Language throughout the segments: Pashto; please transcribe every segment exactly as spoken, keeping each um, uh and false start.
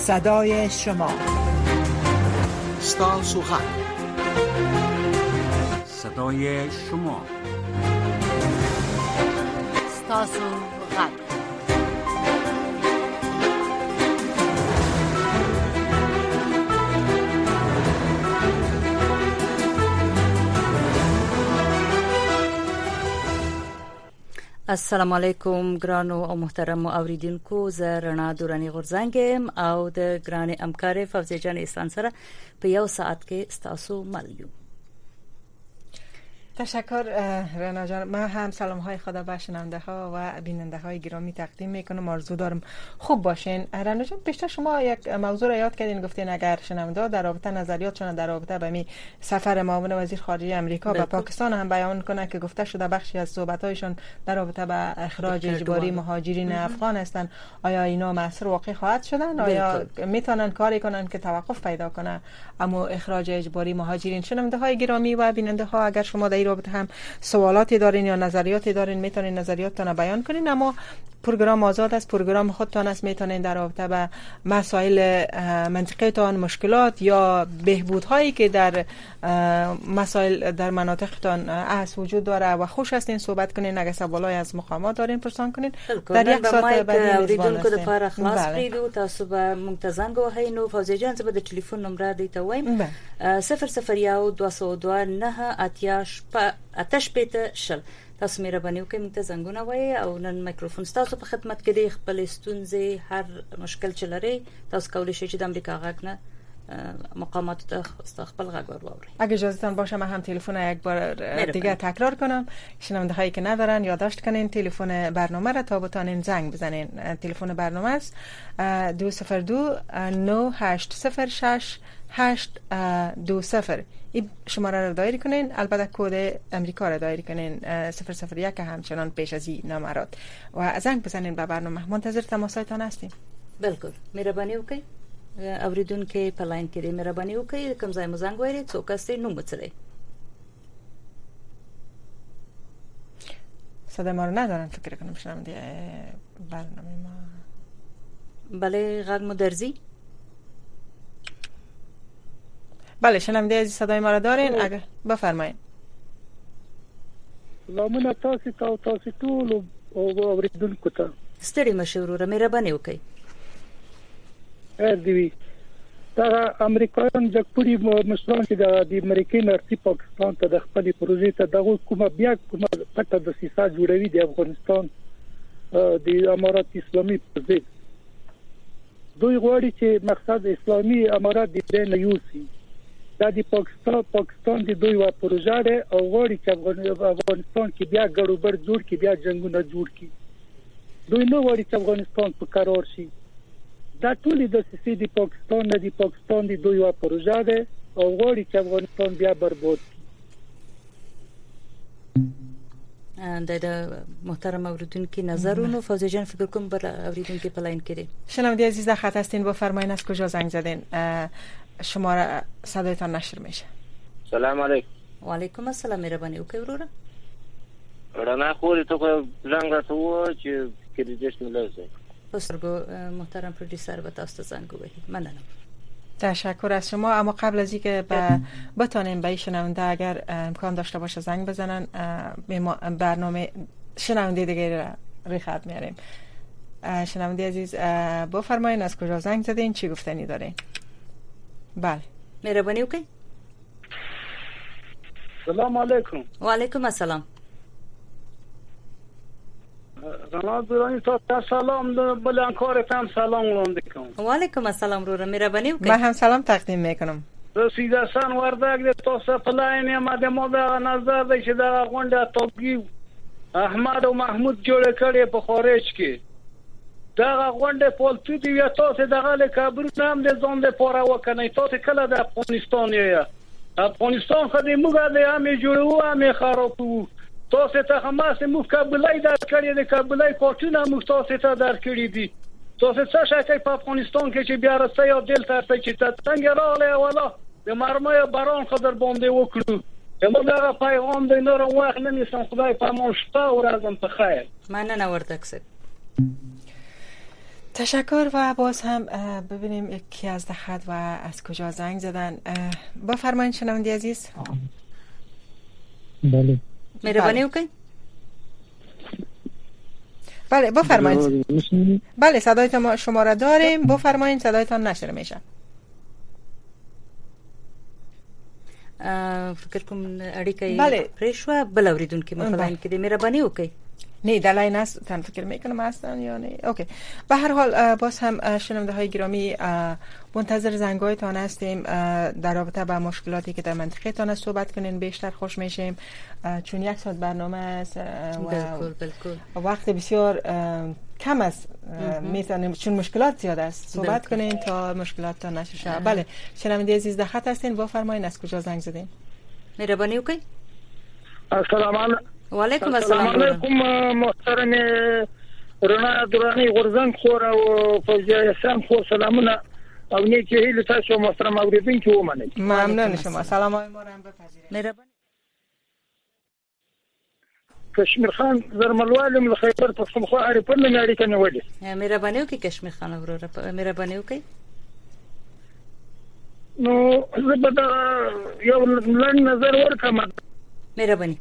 صدای شما. ستاسو غږ، صدای شما. ستاسو غږ. السلام علیکم ګرانو او محترم اوریدونکو، زه رڼا دورانی غورځنګم او د ګران همکار فوزیه جان احسان سره په یو ساعت کې ستاسو ملیو. تشکر رنا جان. من هم سلام های خدا به شنونده ها و بیننده های گرامی تقدیم میکنم. آرزو دارم خوب باشین. رنا جان، پیشتر شما یک موضوع را یاد کردین، گفتین اگر شنونده در رابطه نظریاتشون در رابطه به می سفر معاون وزیر خارجه امریکا به پاکستان هم بیان کنه که گفته شده بخشی از صحبت هایشون در رابطه به اخراج اجباری مهاجرین افغان هستند. آیا اینا مؤثر واقع خواهد شدن؟ آیا میتونن کاری کنن که توقف پیدا کنه اما اخراج اجباری مهاجرین؟ شنونده های گرامی و بیننده ها، اگر شما در رابطه هم سوالاتی دارین یا نظریاتی دارین میتونین نظریاتتون بیان کنین، اما پروگرام آزاد است، پروگرام خودتان است. میتونین در رابطه به مسائل منطقیتان، مشکلات یا بهبودهایی که در مسائل در مناطقتان است وجود داره و خوش هستین صحبت کنین. اگه سوالای از مقامات دارین پرسان کنین. در یک ساعت بعد اوریدونکو د پاره خلاص پریدو تاسو به منتظنګ وهی نو فوزیه جان زبر د ټلیفون نمبر دیته وایم صفر صفر یو دو سه دوه نه اتیاش په اتش پته شل. تاسو مهرباني وکړئ موږ ته زنګونه وایي او نن میکروفون تاسو په خدمت کې دی. خپل ستونزې هر مشکل چې لري تاسو کولی شئ چې د امریکا غږ نه مقامات ته خپل غږ واورئ. اگه اجازهتان باشه من هم تلفن یک بار دیگه تکرار کنم. شنونده هایی که ندارن یادداشت کنین تلفن برنامه را تا بتانین زنگ بزنین. تلفن برنامه است دو صفر دو نه هشت صفر شش هشت دو صفر. این شماره را دایری کنین، البته کد امریکا را دایری کنین صفر صفر یک همچنان پیش از این نمرات و زنگ بزنین به برنامه. منتظر تماسایتان هستیم. بالکل مهرباني وکړئ. اوریدونکو په لاین کې مهرباني وکړئ کوم ځای مو زنګ وایي څوک است نو مڅلې صدا ما رو ندارن فکر کنم شنونده برنامه ما. بله غږ مو درځي. بله شنونده عزیز صدای ما را دارین. اگه بفرمایید. سلامونه تاسو ته تاسو ټول او اوریدونکو ته. ستړي مشوره مهرباني وکړئ. ا دی دا امریکایان جګپوري مشران چې د امریکای نرسي پاکستان ته د خپل پروژې ته دغه کومه بیا کومه پټه د سیاست جوړوي د افغانستان د امارات اسلامي په ضد. دوی غواړي چې مقصد اسلامي امارات د دې نه یوسي. دا د پاکستان پاکستان د دوی و پروژه ده او غواړي چې افغانستان کې بیا ګډوډ جوړ کړي، بیا جنگونه جوړ کړي. دوی نه غواړي چې افغانستان په قرار شي. دا ټول د سیاسي د پاکستان نه د پاکستان د دوی و پروژه ده او غواړي چې افغانستان بیا برباد کړي. د محترم اوریدونکو نظرونو فوزیه جان فکر کوم بر اوریدونکو په لاین کې دي. شنونده عزیز خط هستین بفرمایید از کجا زنگ زدین؟ شما صدایتان نشر میشه. سلام علیکم. و علیکم السلام. مهرباني وکړئ وروره. رڼا خو ته کو زنګ راته چې کریډیټ ملازم بسرگو محترم پروډوسر و تاسو زنگ وهید. ممنونم. تشکر از شما. اما قبل از اینکه به بتانیم به شنونده اگر امکان داشته باشه زنگ بزنن برنامه شنونده دیگه روی خط میاریم. شنونده عزیز بفرمایید از کجا زنگ زدین، چی گفتنی دارین؟ بله مهربانی وکړئ. سلام علیکم. و علیکم السلام. رڼا دورانی تاسو سلام د بلان کارتم سلام وړاندې کوم. و علیکم السلام رو مهربانی وکړئ. من هم سلام تقدیم میکنم. رسیده سن وردګ د تاسو په لاین ما د مو د نظر د چې دا غونډه توګي احمد او محمود جوړ کړي په خارج کې. دا غونډه پولتو دی یا تاسو دغه له کابل نام د ځون د پوره وکنه. تاسو کله د افغانستان یې افغانستان خو دې موږ د امې جوړو امې خرابو. تاسو ته حماس مو کابلای در کړی د کابلای کوټونه مو تاسو ته در کړی دي. تاسو څه شای په افغانستان کې چې بیا راځي او دل ترته چې څنګه راغله ولا د مرمه باران خضر باندې وکړو. زموږ دا پیغام د نور وخت نه نسم. خدای په مو شپه او ورځم په خیر. مننه ورته کسب. تشکر. و باز هم ببینیم یکی از دخت و از کجا زنگ زدن. بفرمایید شنونده عزیز. بله مهربانی وکړئ. بله بفرمایید. بله صدایتان شما را داریم، بفرمایید، صدایتان نشر میشه. فکر کوم اړیکه بله پرې شو. بل اوریدونکو مثلا کې د مهرباني وکړئ. نه دلای نست تن فکر میکنم هستن یا نه. اوکی. به هر حال باز هم شنونده های گرامی منتظر زنگایتان هستیم در رابطه با مشکلاتی که در منطقه تان صحبت کنین، بیشتر خوش میشیم چون یک ساعت برنامه است و بالکل بالکل وقت بسیار کم است. میتونیم چون مشکلات زیاد است صحبت کنین تا مشکلات تا نشه شود. بله شنونده عزیز در خط هستین، بفرمایید از کجا زنگ زدین؟ مهربانی وکړئ. السلام علیکم. و علیکم السلام. السلام علیکم محترم رڼا درانی غرزنګ خور او فوزیه یسام خور، سلامونه او نیکی هیله تاسو محترم اوریدونکو ومنئ. ممنون شما. سلام های ما را هم بپذیرید. مهربانی. کشمیر خان زرملوالم خیبر پختونخوا اړیکه نه اړیکه نیولې. مهرباني وکړئ کشمیر خان وروره، مهرباني وکړئ. نو زه به دا یو لنډ نظر ورکړم. مهرباني.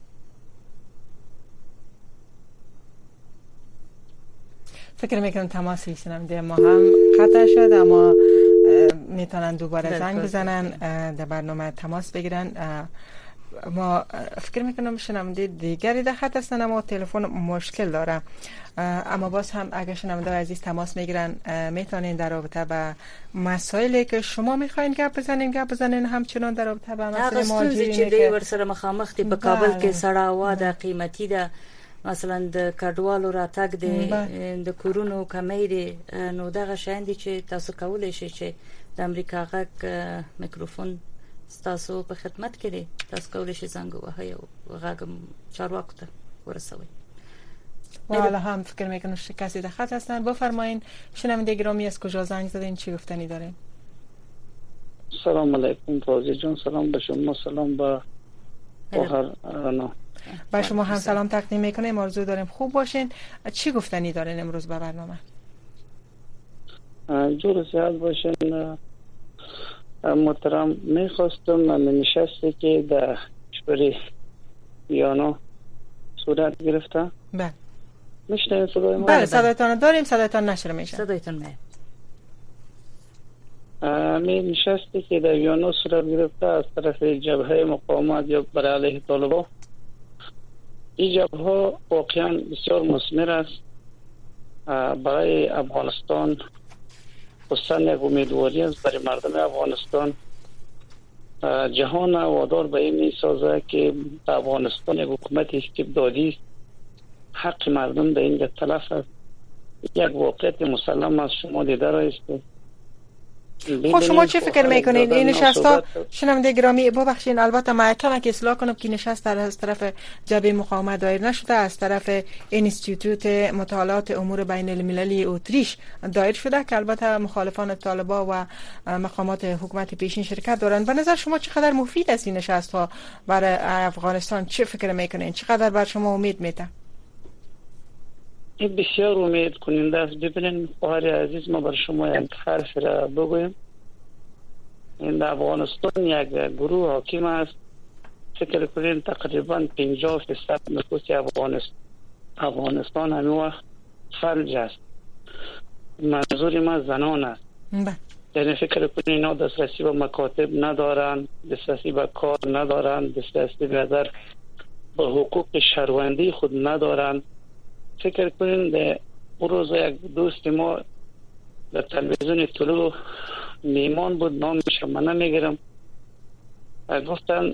فکر میکنم تماسی شنونده ما هم قطع شد، اما میتونن دوباره زنگ بزنن در برنامه تماس بگیرن. ما فکر میکنم شنونده دیگری در خط هستن اما تلفن مشکل داره. اما باز هم اگر شنونده عزیز تماس میگیرن میتونین در رابطه با مسائلی که شما میخواین گپ بزنین گپ بزنین، همچنان در رابطه با مسائل مهاجرین چې دی ورسره مخامخ دی په کابل کې سړه هوا ده، قیمتي ده، مثلا د کډوالو راتګ دی، د کورونو کمی دی، نو دغه شیان دي چې تاسو کولای شئ چې د امریکا غږ میکروفون تاسو په خدمت کې دی، تاسو کولای شئ زنګ ووهئ او غږ چارواکو ته ورسوئ. والا هم فکر میکنم کسی در خط هستن. بفرمایین شنونده گرامی از کجا زنگ زدین، چی گفتنی دارین؟ سلام علیکم فوزی جان، سلام به شما، سلام به هر نه با شما هم سلام تقدیم میکنیم. آرزو داریم خوب باشین. چی گفتنی دارین امروز به برنامه؟ جور زیاد باشین. محترم میخواستم من نشسته که در کشور ویانا صورت گرفته. بله میشنید صدای ما؟ بله صدایتان داریم، صدایتان نشر میشه. صدایتان میاد. می نشسته که در ویانا صورت گرفته از طرف جبهه مقاومت یا برای علیه طالبان. این جبهه واقعا بسیار مثمر است برای افغانستان، خصوصا یک امیدواری است برای مردم افغانستان. جهان وادار به این میسازه که افغانستان یک حکومت استبدادی است، حق مردم در اینجا تلف است. یک واقعیت مسلم است، شما دیده رایست. خب شما چه فکر میکنید این نشست ها؟ شنونده گرامی ببخشید البته ما کم که اصلاح کنم که نشست از طرف جبهه مقاومت دایر نشده، از طرف اینستیتوت مطالعات امور بین المللی اتریش دایر شده که البته مخالفان طالبان و مقامات حکومت پیشین شرکت دارند. به نظر شما چقدر مفید است این نشست ها برای افغانستان؟ چه فکر میکنید؟ چقدر بر شما امید میده؟ این بسیار امید کننده است. ببینید خواهر عزیز، ما بر شما یک حرف را بگویم. این افغانستان یک گروه حاکم است. فکر کنید تقریبا پنجاه درصد نفوس افغانستان افغانستان همین وقت فلج است. منظور ما زنان است. یعنی فکر کنید اینا دسترسی به مکاتب ندارند، دسترسی به کار ندارند، دسترسی به به حقوق شهروندی خود ندارند. فکر کنین در اون روز یک دوست ما در تلویزیون طلوع میمان بود، نامش من نمیگیرم، گفتن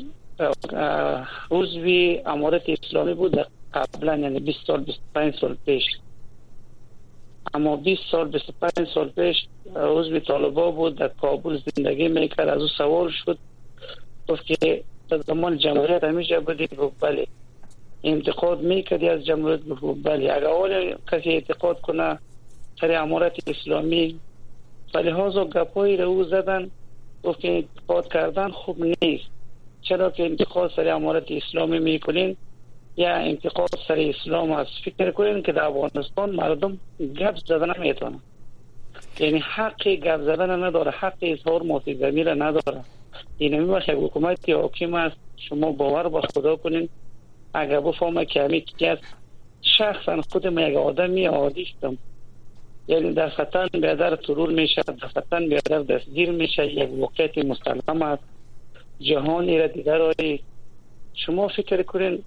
عضوی امارت اسلامی بود قبلا، یعنی بیست سال بیست و پنج سال پیش، اما بیست سال بیست و پنج سال پیش عضوی طالبان بود، در کابل زندگی میکرد. از او سوال شد، گفت که در زمان جمهوریت همیشه بودی؟ گفت بله. انتقاد میکردی از جمهوریت؟ گفت بله. اگر اول کسی اعتقاد کنه سر امارت اسلامی، فلحاظا گپایی رو او زدن، گفت که انتقاد کردن خوب نیست. چرا که انتقاد سر امارت اسلامی میکنین یا انتقاد سر اسلام است. فکر کنین که در افغانستان مردم گپ زدن نمیتونن. یعنی حق گپ زدن نداره، حق اظهار موافقه را نداره. این می وقت حکومت حاکم است، شما باور به خدا کنین اگر بفهمه که همین که شخصا خودم یک آدمی عادی شدم، یعنی دفتن بیادر ترور میشه، دفتن بیادر دستگیر میشه، یک واقعیت مسلم است. جهانی را دیگر آیی شما فکر کنین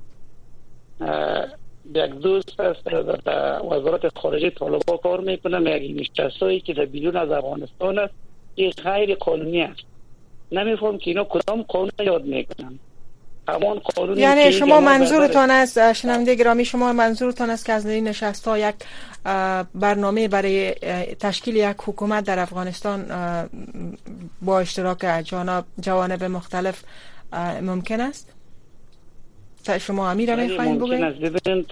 یک دوست است در وزارت خارجه طالبان کار میکنه، یک نشستایی که در بیرون از افغانستان است، این غیر قانونی است. نمیفهم که اینا کدام قانون یاد میکنن. همان قانونی یعنی شما منظورتان است، شنونده گرامی، شما منظورتان است که از این نشست ها یک برنامه برای تشکیل یک حکومت در افغانستان با اشتراک جانب جوانب مختلف ممکن است؟ شما امیر میخواین بگویید؟ ممکن است. ببینید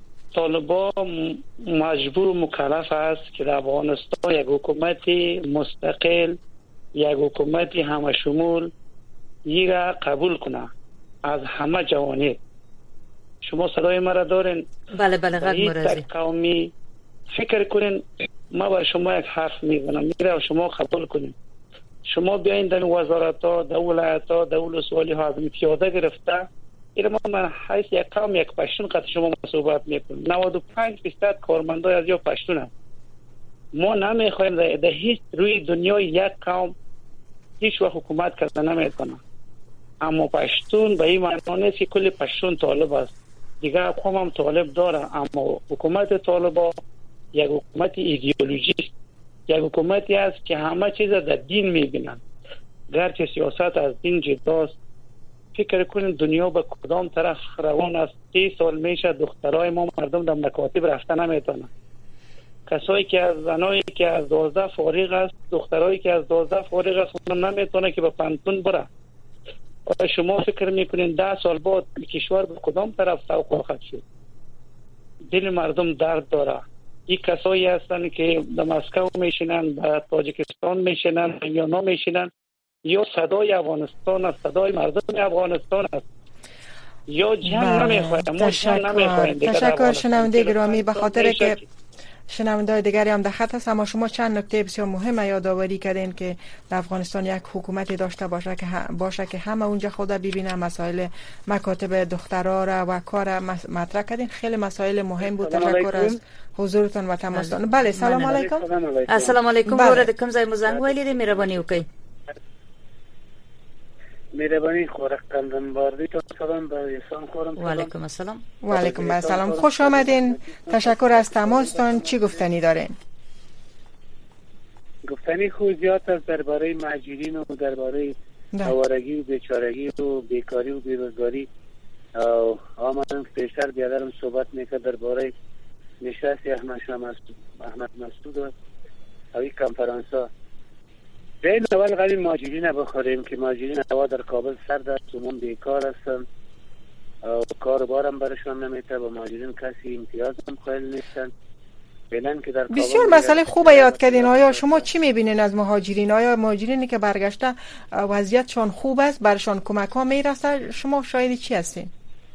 طالبان مجبور و مکلف است که در افغانستان یک حکومت مستقل، یک حکومت همه شمول یک را قبول کنه از همه جوانب. شما صدای مرا دارین؟ بله بله قد مرزی قومی فکر کنین ما بر شما یک حرف میزنم میره و شما قبول کنین. شما بیاین در وزارت ها، در ولایت ها، در ولسوالی ها از پیاده گرفته این ما من حیث یک قوم یک پشتون قد شما صحبت میکنیم. نود و پنج درصد کارمندای از یا پشتون هست. ما نمیخوایم در هیچ روی دنیای یک قوم هیچ وقت حکومت کرده نمیتونه، اما پشتون به این معنی نیست که کل پشتون طالب است. دیگه قوم هم طالب داره، اما حکومت طالبا یک حکومت ایدئولوژی است، یک حکومتی است که همه چیز در دین میبینن. گرچه سیاست از دین جداست، فکر کنین دنیا به کدام طرف روان است. سی سال میشه دخترای ما مردم در مکاتب رفته نمیتونن. کسایی که از زنایی که از دوازده فارغ است، دخترایی که از دوازده فارغ است اون نمیتونه که به پانتون بره. آیا شما فکر میکنین ده سال بعد کشور به کدام طرف سوق خواهد شد؟ دل مردم درد داره. این کسایی هستن که در مسکو میشینن، در تاجیکستان میشینن یا نه میشینن، یا صدای افغانستان است، صدای مردم افغانستان است، یا جنگ نمیخواهیم. ما جنگ نمیخواهیم. تشکر شنونده گرامی. به خاطر که شنونده‌های دیگری هم در خط هست، اما شما چند نکته بسیار مهم یادآوری کردین که در افغانستان یک حکومتی داشته باشه که باشه که همه اونجا خود ببینن، مسائل مکاتب دخترها را و کار مطرح کردین. خیلی مسائل مهم بود. تشکر از حضورتان و تماستان. بله سلام علیکم. السلام علیکم. ورود کوم ځای مو زنګ ویلې دې مهرباني وکړئ. مهربانی خورق کندن باردی تا سلام به احسان خورم. و علیکم السلام. و علیکم السلام. خوش آمدین. تشکر از تماستان. چی گفتنی دارین؟ گفتنی خود زیاد است درباره مهاجرین و درباره آوارگی و بیچارگی و بیکاری و بیروزگاری. آمدن پیشتر بیادرم صحبت میکرد درباره نشست احمد شاه احمد مسعود و اوی کنفرانس ها. بین اول قلیل مهاجرین بخوریم که مهاجرین هوا در کابل سرد است، عموم بیکار هستن و کار بارم برشان نمیته و مهاجرین کسی امتیاز هم قائل نیستن. که در بسیار مسئله خوبه یاد کردین. آیا شما چی میبینین از مهاجرین؟ آیا مهاجرینی که برگشته وضعیتشان خوب است، برشان کمک ها میرسه؟ شما شاید چی هستین؟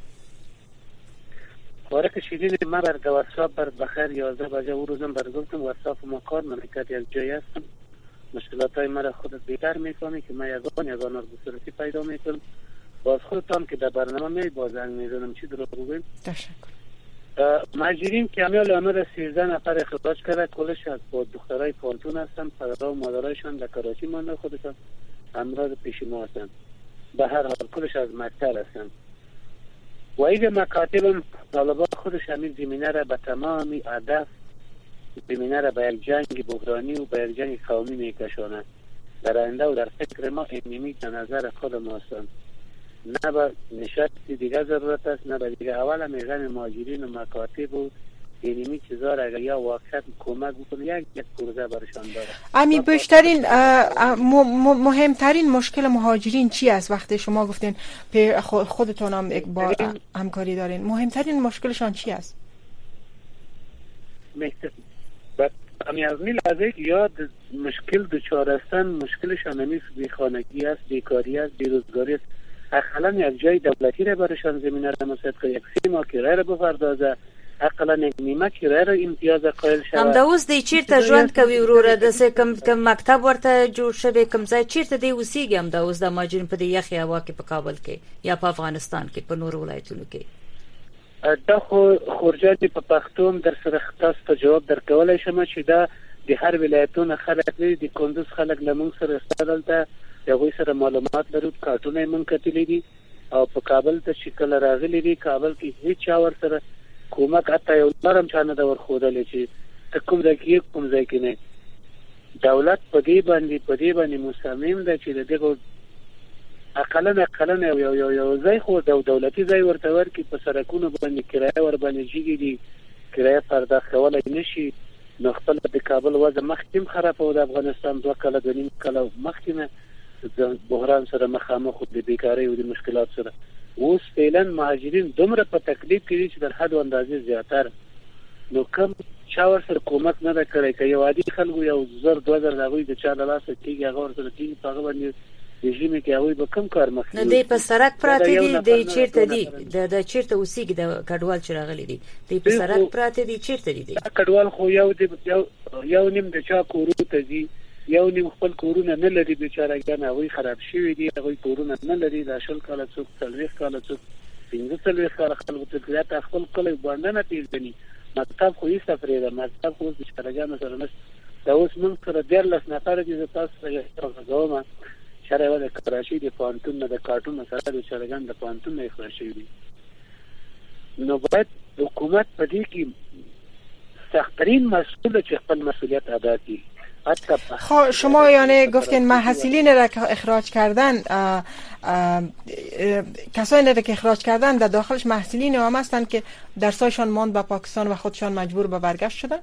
باره کشیدین من بر واتساپ بر بخیر یازده بجه او روزم برگفتم واتساپ ما کار منکت یک جایی هستم. مشکلات های مرا خودت بیتر میکنی که من یگان یگان رو بسرتی پیدا میکنم. باز خودتان که در برنامه می بازنگ میزنم چی درو بگویم. تشکر. مهاجرین که امیال امر سیزده نفر اخراج کرده، کلش از با دخترای پانتون هستن، پدرها و مادرایشان در کراچی مانده، خودشان امراض پیش ما هستن. به هر حال کلش از مکتل هستن. و این مکاتب طالبان خودش همین زمینه را به تمامی هدف، زمینه را به یک جنگ بحرانی و به یک جنگ قومی میکشاند. در آینده و در فکر ما اینمی در نظر خود ما هستند. نه به نشستی دیگه ضرورت است، نه به دیگه. اولا میگن مهاجرین و مکاتب و اینمی چیزا را اگر یا واقعا کمک بکنه یک یک پروژه برشان داره. امی بیشترین مهمترین مشکل مهاجرین چی است؟ وقتی شما گفتین خودتون هم یک با همکاری دارین، مهمترین مشکلشان چی است؟ امی از می لحظه که یاد مشکل دچار هستن، مشکلشان همیست بیخانگی است، بیکاری است، بیروزگاری است. اخلا یک جای دولتی را برشان زمینه را مساعد کنه، یک سیما کرایه را بپردازه، اقلا نیمه کرایه را امتیاز قائل شود. هم دا اوس دی چیرته ژوند کوي وروره د څه کم کم مکتب ورته جوړ شوی کم ځای چیرته دی اوسېږي هم دا اوس د ماجرین په دې یخي هوا کې په کابل کې یا په افغانستان کې په نور ولایتونو کې؟ دا خو خورجان په پښتون در سره تاسو ته جواب درکولای شم چې دا د هر ولایتونو خلک لري. د کندوز خلک لمون سره استدلته یو سره معلومات لرو، کارتونه مونږ کتلې دي او په کابل ته شکل راغلي دي. کابل کې هیڅ چا ور سره کومک اته یو نرم چانه د ور خودلې چې کوم ځای کې کوم ځای کې نه. دولت په دې باندې په دې باندې مصمم ده چې دغه اقلن اقلن یو یو یو ځای خو د دولتي ځای ورته ورکی په سرکونو باندې کرایه ور باندې جګی دي، کرایه پرداخول نشي. نو خپل د کابل وضع مخکیم خراب او د افغانستان دوه کله د نیم کله مخکینه د بحران سره مخامخ د بیکاری او د مشکلات سره. اوس فعلا مهاجرین دومره په تکلیف کې چې در حد و اندازې زیاتره. نو کم چا ور سره کومک نه کړی که یو عادي خلکو یو زر دوه زر دغوی د چا د لاسه کېږي هغه ور سره کېږي په هغه باندې رژیم کې هغوی به کم کار مخکې. نو دی په سړک پراته دي دی چیرته دي د چیرته اوسېږي د کډوال چې راغلي دي دی په سړک پراته دي چیرته دي؟ کډوال خو یو یو نیم د چا کورو ته ځي، یو نیم خپل کورونه نه لري بیچارهګان هغوی خراب شوي دي، هغوی کورونه نه لري. دا شل کاله څوک څلوېښت کاله څوک پنځه څلوېښت کاله خلکو ته زیاته خپل کلی بانډه نه پېژني. مکتب خو هېڅ پرېږده، مکتب خو اوس بیچارهګانو سره نشته. دا اوس موږ سره دیارلس نفره دي. زه تاسو سره غږوم شرع و د کراچۍ د پوهنتون نه د کارټون سره د بیچارهګان د پوهنتون نه اخراج شوي دي. نو باید حکومت په دې کې سخت‌ترین مسئول چې خپل مسئولیت ادا کړي. خب شما یعنی گفتین محصلین را که اخراج کردن اه اه کسانی را که اخراج کردن در داخلش محصلین هم هستند که درسایشان ماند به پاکستان و خودشان مجبور به برگشت شدن؟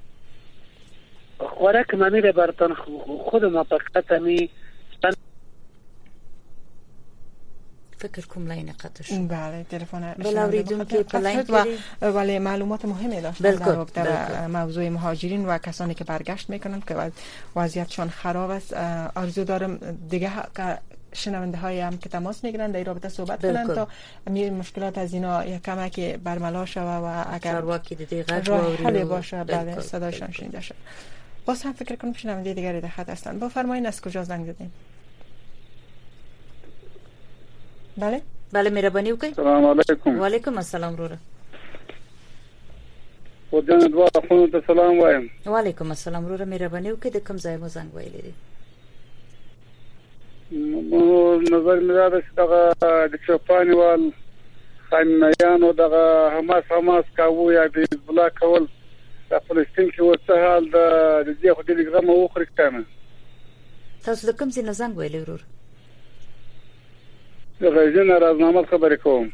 خوراک منی را برتان خود ما فقط همی فکر کوم لاین قطع شد. بله تلفن بله اوریدون که پلاین و ولی معلومات مهمی داشت در رابطه موضوع مهاجرین و کسانی که برگشت میکنند که وضعیتشان خراب است. آرزو دارم دیگه که شنونده های هم که تماس میگیرن در این رابطه صحبت کنند تا مشکلات از اینا یک کمکی برملا شوه و اگر راه حل باشه بله صدایشان شنیده شد. باز هم فکر کنم شنونده دیگری در خط هستند. با فرمایین از کجا زنگ زدین؟ بله بله مهربانی وکړئ. سلام علیکم. وعلیکم السلام وروره. ودان دوا خو ته سلام وایم. وعلیکم السلام وروره مهربانی وکړئ. د کوم ځای مو زنګ ویلې دي؟ مو نظر مې دا چې دغه د چوپانیوال خانیانو دغه حماس حماس کاوه یا د حزب الله کول د فلسطین کې ورته حال د دې خو د لګرام وخري کنه. تاسو د کوم ځای نه زنګ ویلې وروره؟ د غزنی راځنامه خبرې کوم.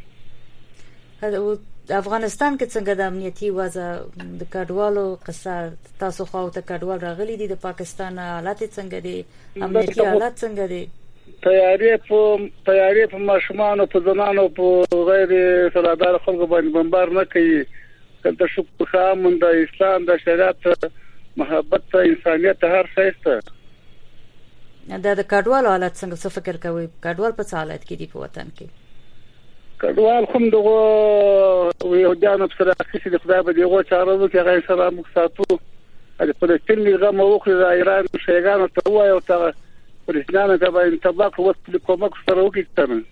د افغانستان کې څنګه د امنیتي وضع د کډوالو قصه تاسو خو ته کډوال راغلي دي د پاکستان حالت څنګه دي؟ امنیتي حالت څنګه دي؟ تیاری په تیاری په ماشومان او په زنانو په غیر سرادار خلکو باندې بمبار نه کوي. کله شکر خامن د اسلام د شریعت محبت انسانیت هر څه دا د کډوال حالت څنګه څه فکر کوي؟ کډوال په حالت کې دي په وطن کې؟ کډوال هم دغه یو جانب سره چې د خدای په دیغه چاره وکړي غیر سره مخاطو د فلسطین لغه موخه د ایران شیګانو ته وایي او ته فلسطینانو ته به انتباه وکړي کومک سره وکړي.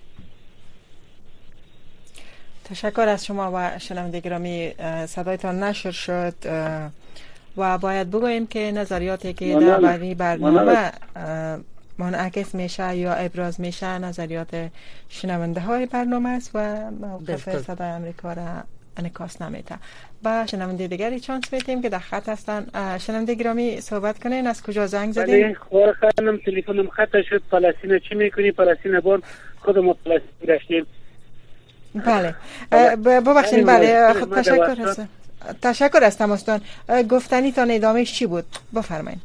تشکر از شما و شنونده گرامی. صدایتان نشر شد و باید بگوییم که نظریاتی که در این برنامه منعکس میشه یا ابراز میشه نظریات شنونده های برنامه است و موقف صدای امریکا را انعکاس نمیده. با شنونده دیگری چانس میدیم که در خط هستن. شنونده گرامی صحبت کنین. از کجا زنگ زدین؟ بله خور خانم تلفنم خطا شد. فلسطین چی میکنی؟ فلسطین بون خودمون فلسطین داشتیم. بله ببخشید. بله خود تشکر هستم. تشکر از تماستان. گفتنی تان ادامهش چی بود؟ بفرمایید.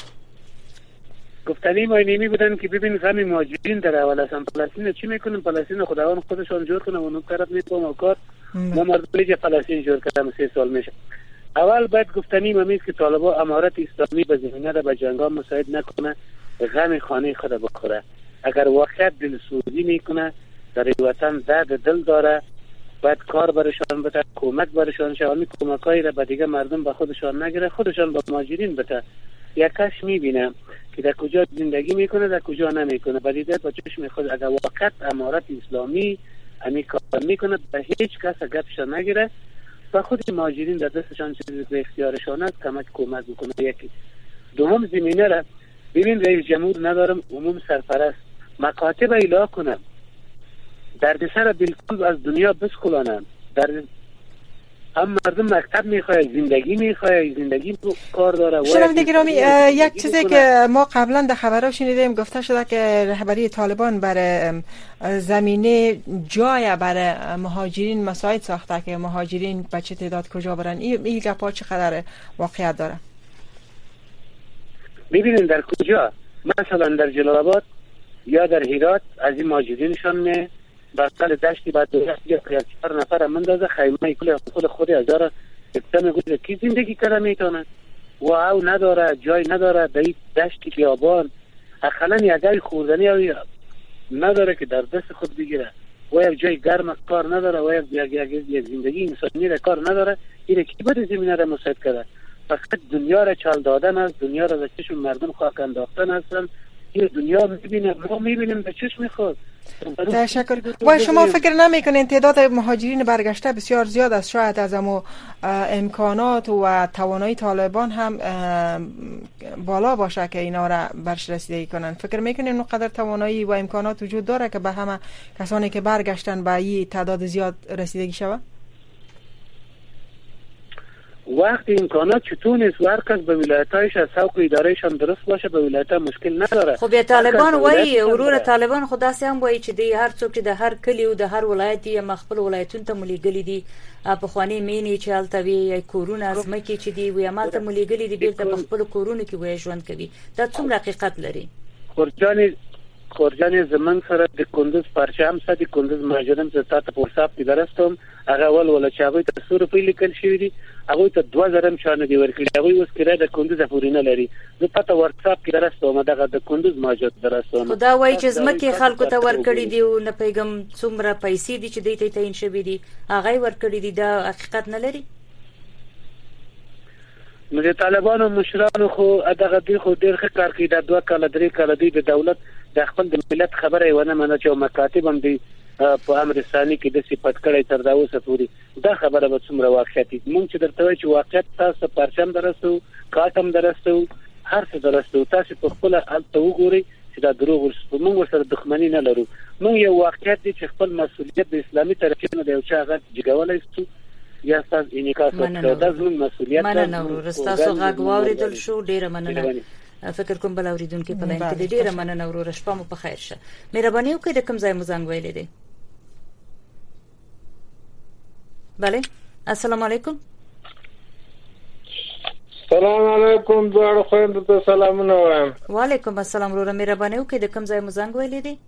گفتنی ما اینمی بودن که ببین غم مهاجرین در اول اصلا فلسطین چی میکنن؟ فلسطین خداوند خودشون جور کنه و اونو کارت میکنه و کار ما مردم که فلسطین جور کردن سه سال میشه. اول باید گفتنی ما میست که طالبا امارت اسلامی به زمینه را به جنگا مساعد نکنه، غم خانه خود بخوره. اگر واقعا دلسوزی میکنه در وطن درد دل داره باید کار برشان بده، کمک برشان شه. همین کمکایی را به دیگه مردم به خودشان نگیره، خودشان به مهاجرین بده. یک کس میبینه که در کجا زندگی میکنه، در کجا نمیکنه، به دیده با چشم خود اگر وقت امارت اسلامی همین کار میکنه، به هیچ کس گپشان نگیره، و خود مهاجرین در دستشان چیزی به اختیارشان است، کمک کمک بکنه. یکی دوم زمینه را ببین، رئیس جمهور ندارم، عموم سرپرست مکاتب اعلام کنه، دردسر بالکل از دنیا بسکلانن. در هم مردم مکتب میخواه، زندگی میخواه، زندگی کار داره. شنونده گرامی، یک چیزی که ما قبلا در خبرها شنیدیم گفته شده که رهبری طالبان برای زمینه جای برای مهاجرین مساعد ساخته که مهاجرین به چه تعداد کجا برن. این این گپا چقدر واقعیت داره؟ ببینید در کجا، مثلا در جلال آباد یا در هرات از این مهاجرینشان نه بسال دشتی بعد دو یا چهار نفر مندازه خیمه کل خود خود هزار ابتم گوشه کی زندگی کرده میتونه و او نداره، جای نداره، در این دشتی بیابان اقلا یگای خوردنی نداره که در دست خود بگیره و یک جای گرم کار نداره و یک یک زندگی انسانی را کار نداره. این کی باید زمینه را مساعد کرده؟ فقط دنیا را چال دادن است، دنیا را به چشم مردم خاک انداختن هستن. این دنیا میبینه، ما میبینیم به چشم خود. تشکر. و شما فکر نمیکنین تعداد مهاجرین برگشته بسیار زیاد است؟ شاید از امو امکانات و توانایی طالبان هم بالا باشه که اینا را برش رسیدگی کنن. فکر میکنین اونقدر توانایی و امکانات وجود داره که به همه کسانی که برگشتن به این تعداد زیاد رسیدگی شود؟ وقتی امکانات چطور نیست و هر کس به ولایتایش از سوق ادارهشان درست باشه به ولایت مشکل نداره. خب یا طالبان وای ورور طالبان خدا سي هم وای چې دی هر څوک چې د هر کلی او د هر ولایت دی مخبل ولایتون ته مليګلی دي په خواني مینی چې الته وی کورونه زمکه چې دی وی مالته مليګلی دي بیرته مخبل کورونه کې وای ژوند کوي. دا څومره حقیقت لري؟ خورجان خورجان زمون سره د کندوز پرچم سره د کندوز مهاجرین ته تاسو په حساب کې درستم هغه ول ول چې هغه ته سور په لیکل شوی دي هغه ته دوه زره شانه دی ورکړي. هغه اوس کړه د کندوز پورینه لري. زه تاسو واتساپ کې درستم دغه د کندوز مهاجر درستم. خدا وای چې زمکه خلکو ته ورکړي دي او نه پیغام څومره پیسې دي چې دوی ته تعین شوی دي هغه ورکړي دي. دا حقیقت نه لري. نو د طالبانو مشرانو خو دغه دی خو ډیر ښه کار کوي. د دوه کال درې کال دی د دولت د خپل د ملت خبره ونه منه چې مکاتب هم دی په امر ثاني کې د صفات کړي تر دا اوسه پوری. دا خبره به څومره واقعیت دي مونږ چې درته وایو چې واقعیت تاسو پرچم درسته کاټم درسته هر څه درسته تاسو په خپل الته وګورئ چې دا دروغ ورسره مونږ سره دښمنی نه لرو. مونږ یو واقعیت دي چې خپل مسولیت د اسلامي طرفینو د یو چا غږ جګولای شو یا تاسو انعکاس وکړئ. دا زموږ مسولیت ده. مننه ورور تاسو غږ واوریدل شو. ډیره مننه. فکر کوم بل اوریدونکو په لاین کې ډیره مننه ورور. شپه مو په خیر شه. مهرباني وکړئ د کوم ځای مو زنګ ویلې دي. بله السلام علیکم. سلام علیکم دوړ خويند ته سلامونه وایم. وعلیکم السلام ورور. مهرباني وکړئ د کوم ځای مو زنګ ویلې دي.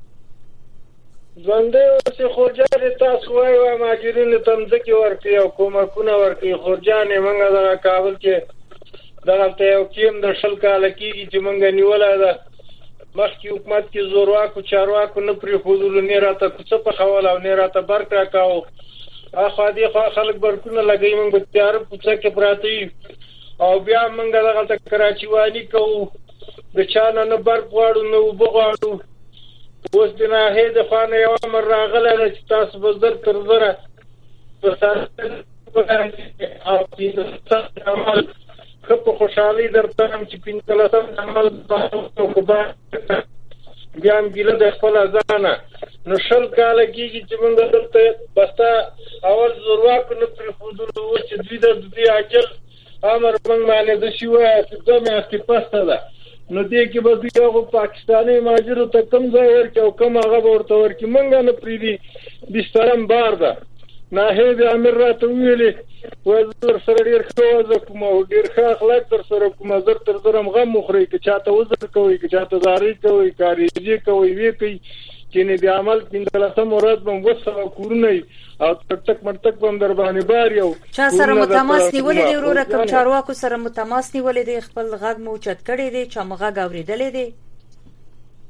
زنده چې خورجان تاسو وایو ماجرین تمځکه ورکي او کومکونه ورکي. خورجان موږ د کابل کې دغه یو کیم د شل کال کېږي چې موږ نیولای ده. مخکې حکومت کې زورواکو چارواکو نه پرې خودل نه راته څه په خول او نه راته برک راکاو. اخو دې خو خلک برکونه لګي موږ په تیار پوڅه کې پراتی او بیا موږ دغه کراچي وانی کوو د چانه نه برک واړو نو وبغاړو. اوس د نه هې د خانه یو امر راغله چې تاسو بزر تر زره په سر او په عمل خو خوشحالي درته هم چې پینځلسم عمل په بیا هم ګیله د خپل ځانه نو شل کاله کېږي چې موږ درته بسته اول زورواکو نه پرېښودلو. اوس چې دوی د دوی عاجل امر موږ باندې د شي وایه چې دوه میاشتې پسته ده نو دې کې به دوی هغو پاکستاني مهاجرو ته کوم ځای ورکړي او کوم هغه به ورته ورکړي. موږ نه پرېږدي بسترم بار ده. ناهید امیر راته ویلې وایي زه در سره ډېر ښه وضع کوم او ډېر ښه اخلاق در سره کوم. زر تر زر هم غم وخورئ که چاته وزر کوئ که چاته زارۍ کوئ کاریزې کوئ ویې کوئ چې نه د عمل پنځلسم ورځ به هم اووه سوه کورونه وي او ټک مټک به هم در باندې بار یو چا سره مو تماس نیولی دی وروره؟ کوم چارواکو سره مو تماس نیولی دی؟ خپل غږ مو اوچت کړی دی؟ چا مو غږ اورېدلی دی؟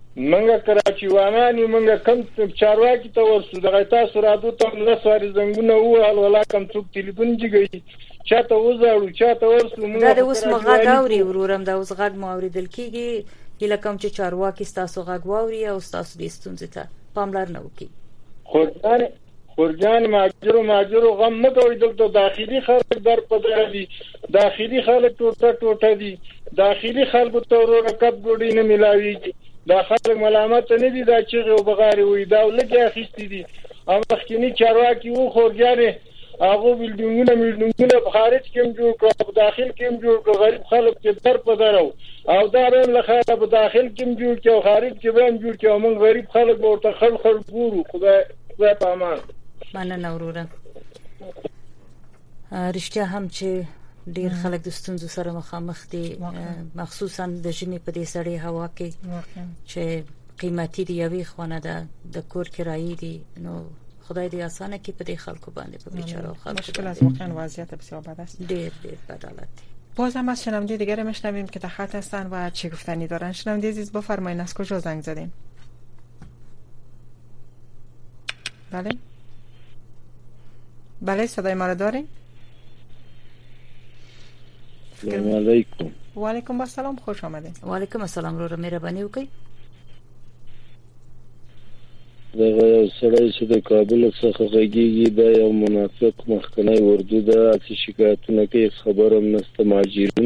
منګه کراچي وانانی منګه کم چارواکي ته ورسو دغه تاسو رادو ته لسواري زنګونه وهل ولا کم څوک ټلیفون جګی چاته وزاړو چاته ورسو دا د اوس مغا داوري ورورم دا اوس غږ مو اوریدل کیږي هله کوم چې چارواکي تاسو غږ واوري او تاسو د ستونزې ته پاملرنه وکړي. خورجان خورجان ماجرو ماجرو غم نه کوي دلته داخلي خلک در پدې دي داخلي خلک ټوټه ټوټه دي داخلي خلکو ته ورکب ګوډي نه ملاويږي دا خلک ملامت نه دي دا چې او بغاري وي دا لګي اخیستي دي او مخکینی چارواکي وو خورجانې هغه بلډینګونه میډینګونه په خارج کې هم جوړ کړو په داخل کې هم جوړ کړو غریب خلک چې در په درو او دا رم له خاله په داخل کې هم جوړ کړو خارج کې هم جوړ کړو موږ غریب خلک ورته خل خل ګورو خدای خدای په امان. مننه وروره. رښتیا هم چې ډیر خلک د ستونزو سره مخامخ دي مخصوصا د ژمي په دې سړې هوا کې چې قیمتي دی یوې خونه ده د کور کرایې دي نو خدای دې اسانه کې په دې خلکو باندې په بیچاره خلکو مشکل از واقعا وضعیت بسیار بد است. ډیر ډیر بد حالت. باز هم از شنونده دیگه میشنویم که در خط هستن و چه گفتنی دارن. شنونده عزیز بفرمایید از کجا زنگ زدین؟ بله بله صدای ما رو دارین؟ سلام علیکم. و علیکم السلام خوش آمدین. و علیکم السلام رو مهرباني وکړئ. دغه سړی چې د کابل څخه غږیږي دا یو منافق مخکنی اردو ده چې شکایتونه کوي خبرم نشته ماجرین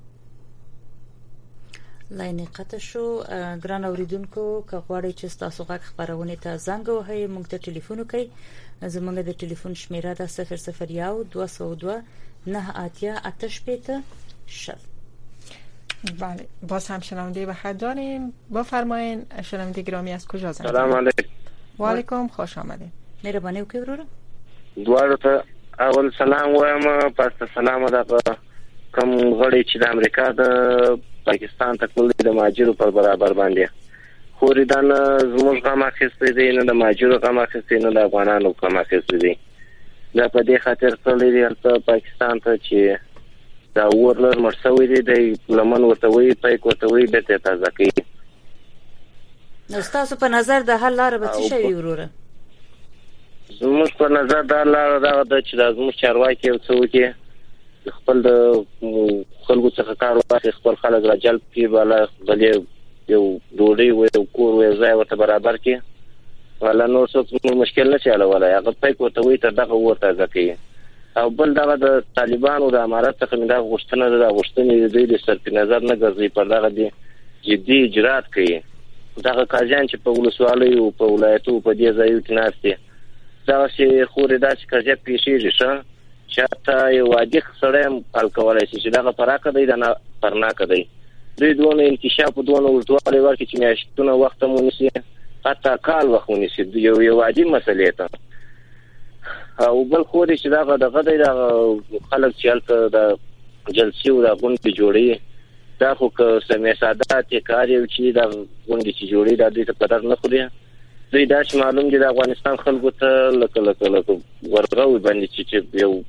لاینه قطع شو. ګران اوریدونکو که غواړئ چې تاسو غږ خبرونه ته زنګ وهئ موږ ته ټلیفون وکړئ. زموږ د ټلیفون شمیره ده صفر صفر یو دوه سوه دوه نه اتیا اته شپېته شل. بله باز هم شنونده به خط داریم. بفرمایین شنونده گرامی از کجا زنگ سلام علیکم. و علیکم خوش آمدید. مهرباني وکړئ وروره. دوړو ته اول سلام وایم پس سلام ده کوم غړي چې د امریکا د پاکستان ته کول د ماجرو پر برابر باندې خوریدان زموږ غما خسته دي نه د ماجرو غما خسته نه د افغانانو غما خسته دي دا په دې خاطر تللی دی ته پاکستان ته چې دا ورلر مرسوي دي د لمن ورته وي پای ورته وي به ته تازه کوي. نو تاسو په نظر د حل لار به څه شي وروره؟ زموږ په نظر دا لار دا د چې د زموږ چارواکي او څوکي خپل د خلکو څخه کار واخلي خپل خلک را جلب کړي بالا غلي یو ډوډۍ و یو کور و ځای ورته برابر کړي ولا نور څه مشکل نه چاله ولا هغه پای ورته وي ته دغه ورته ځکه او بل دغه د طالبانو د امارات څخه دا غوښتنه ده غوښتنې د دې سر په نظر نه ګرځي پر دغه دي جدي اجرات کوي. دغه قاضیان چې په ولسوالۍ او په ولایتو په دې ځایو کې ناشته دا چې خوري دا چې قضیه پیښیږي شه چاته یو عادي سره حل کولای شي چې دغه پراکه دی نه پرناکه دی دوی دونه انکشاف دونه ورټوالې ورکې چې میاشتونه وخت مونږ نشي حتی کال وخت مونږ نشي یو یو عادي مسلې ته او بل خو دې چې دغه دغه د خلک چې هلته د جلسې او د غونډې جوړي دا خو که سمې سادات کار یو چې د غونډې چې جوړي دا دوی ته قدر نه خوري دوی دا چې معلوم دي د افغانستان خلکو ته لکه لکه لکه ورغوي باندې چې یو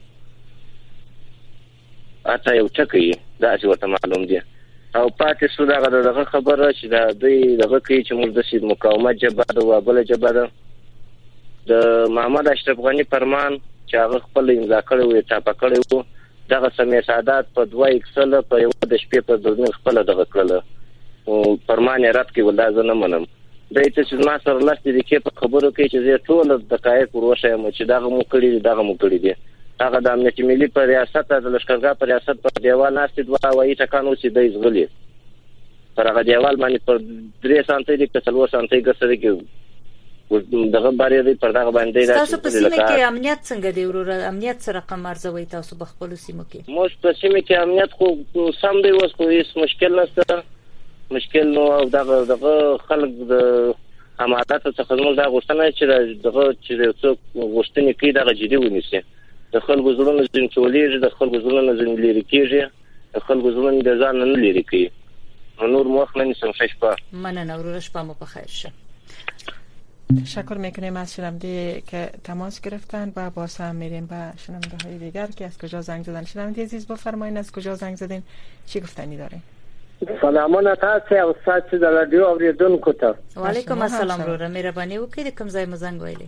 اته یو ټکی دا چې ورته معلوم دي او پاتې سو دغه دغه خبره چې دا دوی دغه کوي چې موږ د سید مقاومت جبهه او بل جبهه ده د محمد اشرف غنی فرمان چې هغه خپل امضا کړی و ټاپه کړی و دغه سمې سادات په دوه اکسل په یو د شپې په دورن خپل دغه کړل او فرمان رات کې ولدا زه نه منم دای ته چې ما سره لاسته دي کې په خبرو کې چې زه ټول دقایق وروشه مې چې دغه مو کړی دغه مو کړی دي هغه د امنیت ملي پر ریاست د لشکرګاه پر ریاست په دیوال ناشته دوه وایي ټکانو چې دای زغلی پر هغه دیوال باندې پر درې سانتي د کسلو سانتي ګسره کې دغه باندې پر دغه باندې تاسو په سیمه کې امنیت څنګه دی وروره امنیت سره رقم ارزوي تاسو په خپل سیمه کې مو په سیمه کې امنیت خو سم دی اوس خو هیڅ مشکل نشته مشکل نو دغه دغه خلک د امارات څخه موږ دا غوښتنه چې دغه چې څوک غوښتنه کوي دغه جدي ونیسي د خلکو زړونو ځین چولېږي د خلکو زړونو ځین لري کېږي د خلکو زړونو د ځان نه لري کوي نور موخ نه نسم شپه مننه وروره شپه مو بخیر شه. تشکر میکنیم از شنونده که تماس گرفتن و باز هم میریم به شنونده های دیگر که از کجا زنگ زدن. شنونده عزیز بفرمایید از کجا زنگ زدین چی گفتنی دارین؟ سلامونه تاسو او تاسو د رادیو اوریدونکو ته. وعلیکم السلام وروره، مهرباني وکړئ د کوم ځای مزنګ ویلي؟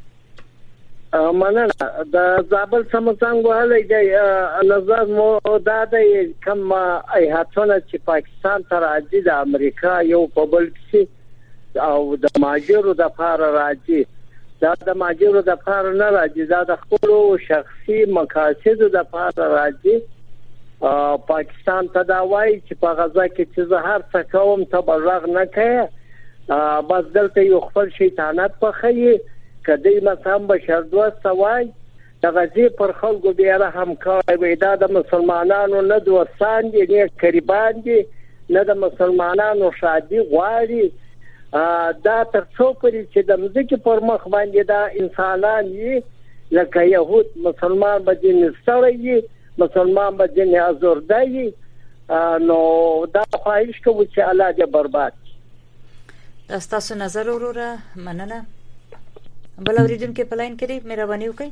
مننه. د زابل سم زنګ وهلی دی. نظر مو دا دی کوم ایهاتونه چې پاکستان ته راځي د امریکا یو په بل کې او د ماجرو د لپاره راځي، دا د ماجرو د لپاره نه راځي، دا د خپل شخصي مقاصدو د لپاره راځي. پاکستان ته دا وایي چې په غزا کې چې زه هر څه کوم ته بلغ نه کوي، بس دلته یو خپل شیطانت پخوي. کدی مثلا بشر دوست وای د غزي پر خلکو بیا رحم کوي. دا د مسلمانانو نه دوستان دي نه قریبان دي نه د مسلمانانو شادي غواړي. دا تر څو پرې چې د مځکې پر مخ باندې دا انسانان یې لکه يهود مسلمان به دین سره مسلمان به دین ازورده یي، نو دا خواهش کوم چې الله دې برباد. دا تاسو نظر وروره، مننه. بل اوریدونکو په لاین کې دی، مهرباني وکړئ.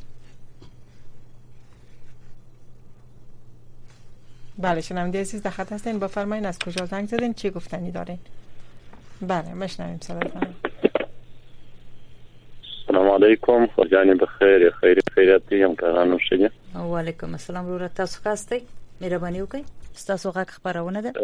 بله شنونده عزیز در خط هستین، بفرمایید از کجا زنگ زدین، چی گفتنی دارین؟ بله مشنویم صداتون. السلام علیکم، خواجانی بخیر، خیر خیریت دي هم کارانو شګه. وعلیکم السلام ورور، تاسو خاصه مهرباني وکړئ، تاسو غږ خبرونه ده.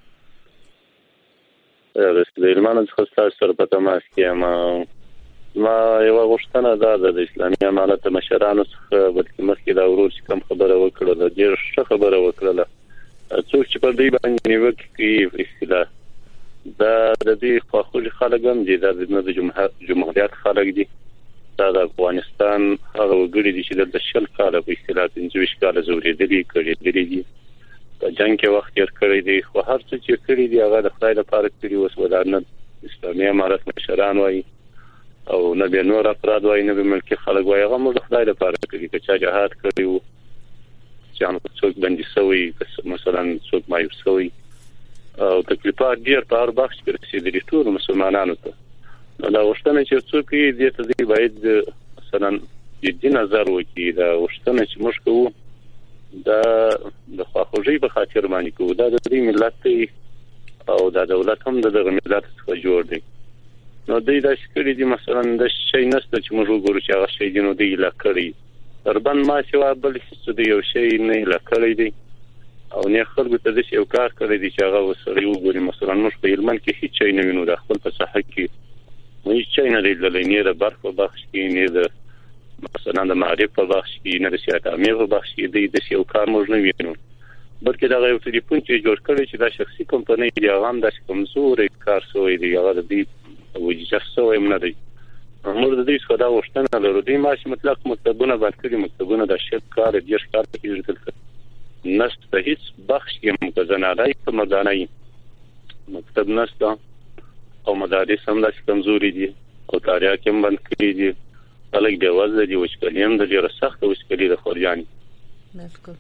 رسول الله څخه تاسو سره په تماس کې ما ما یو غوښتنه ده د اسلامي امانت مشرانو څخه، بلکې مخکې دا ورور چې کوم خبره وکړه ډېر ښه خبره وکړه. څوک چې په دې باندې نیوکه کوي په اصطلاح دا د دې خواخوږي خلک هم دي، دا د جمهوریت خلک دي، دا د افغانستان هغه وګړي دي چې د شل کاله په اصطلاح پنځه ویشت کاله زورېدلي کړي دي، په جنگ کې وخت تیر کړی دی، خو هر څه چې کړی دی هغه د خدای لپاره کړی. اوس ولادت اسلامي امارت مشران وایي او نه به نور افراد وایي، نه به ملکی خلک وایي، هغه موږ د خدای لپاره کړی. که چا جهاد کړی وو، چې هغه څوک بندي شوی، مثلا څوک مایوب شوی، او تکلیفات ډیر په هر بخش کې رسیدلي ټول مسلمانانو ته. نو دا وشتنه چې څوک یې دې ته دی باید مثلا جدي نظر وکړي. دا وشتنه چې موږ کوو دا د خواخوږي په خاطر باندې کوو، دا د دې ملت او دا دولت هم دغه ملت څخه جوړ دی. نو دوی دا شکرې دي مثلا د شي نسته چې موږ وګورو چې هغه شي دي، نو دی لا کړی تربن ما چې وا بل څه دی یو شی نه لا کړی دی، او نه خلکو ته د یو کار کړی دی چې هغه وسره یو ګوري. مثلا موږ په علم کې هیڅ شي نه وینو، د خپل په صحه کې هیڅ شي نه دی، د لینې د برخ په بخش کې نه د مثلا د معرفت په بخش کې نه د سیاست امیر په بخش کې دی د یو کار موږ نه وینو، بلکې دا یو ټلیفون چې جوړ کړی چې دا شخصي کمپنۍ دی هغه هم د کمزوري کار سوی دی، هغه د دې وجه سوی نه دی. موږ د دې څخه دا وشتنه لرو، دې ماشي مطلق مکتبونه باندې مکتبونه د شپ کار د ډیر کار کوي دلته نشته، هیڅ بخش کې متزنالای په مدانای مکتب نشته، او مدارس هم د کمزوري دي، او تاریخ هم باندې کړی دي، خلک د وځي دي وشکلي هم د ډیر سخت وشکلي د خورجاني. بالکل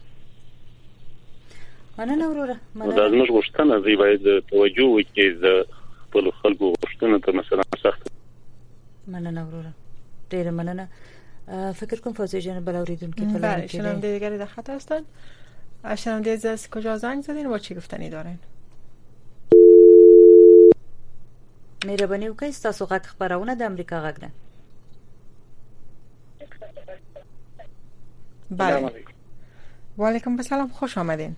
مننه وروره. دا زموږ غوښتنه دی باید توجه وکړي د خپل خلکو غوښتنه ته مثلا سخت. مننه وروره، ډیر مننه. فکر کوم فوزی جان بل اوریدونکو په لاره کې شنونده دیگری در خط هستن. شنونده از کجا زنگ زدین و چی گفتنی دارین؟ مهرباني وکړئ تاسو غږ خبرونه د امریکا غږ نه. بله و علیکم السلام، خوش آمدین.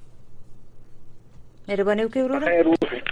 مهرباني وکړئ وروره.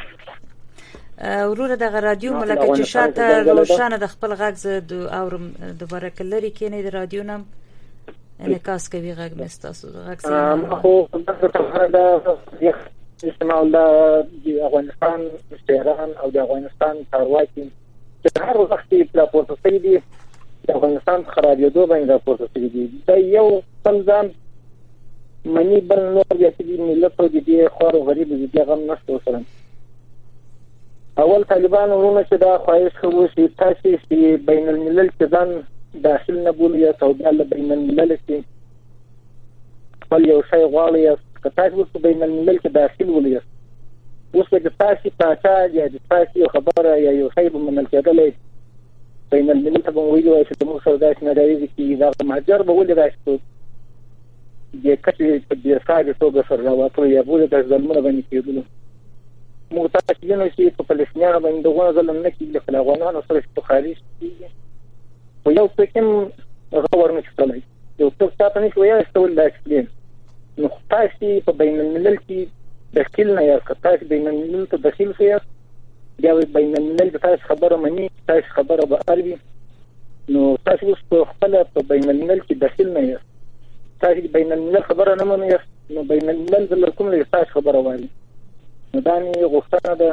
وروره دغه رادیو ملکه چې شاته روشنه د خپل غږ زد اورم دوباره کلری کې نه د رادیو نام انعکاس کوي غږ مستاسو غږ سره خو دا استعمال د افغانستان شهران او د افغانستان چارواکي چې هر وخت په راپورته دي د افغانستان خرابېدو باندې راپورته دي، دا یو څنګه منی بل نور چې د ملت او د خور غریب دي غم نشته سره. اول طالبان ورونه چې دا خواهش کوي چې تاسو چې بین الملل کې ځان داخل نه بولي یا سعودي بین الملل کې خپل یو شی غواړي یا تاسو په بین الملل کې داخل ولې اوس د تاسو پاچا یا د تاسو خبره یا یو شی په منل کېدل بین الملل ته ویلو چې موږ سره داسې نه دی چې دا مهاجر به ولې راځي د کچې په دې ښار کې توګه سره راوته یا بوله د ځلمونه باندې کېدل. موږ تاسو نه شي په فلسطینیانو باندې دغه ظلم نه کیږي خو افغانانو سره په خارج کیږي خو یو څه کوم غوړ نه شتلای یو څه تاسو نه شوي استول دا اکسپلین نو تاسو په بین الملل کې داخل نه یا تاسو بین الملل ته داخل شئ بیا بین الملل تاسو خبره مني تاسو خبره به اړوي نو تاسو اوس په خپل په بین الملل کې داخل نه یاست تاسو بین الملل خبره نه منئ نو بین الملل د کوم له تاسو خبره وایي نو دا نه غوښتنه ده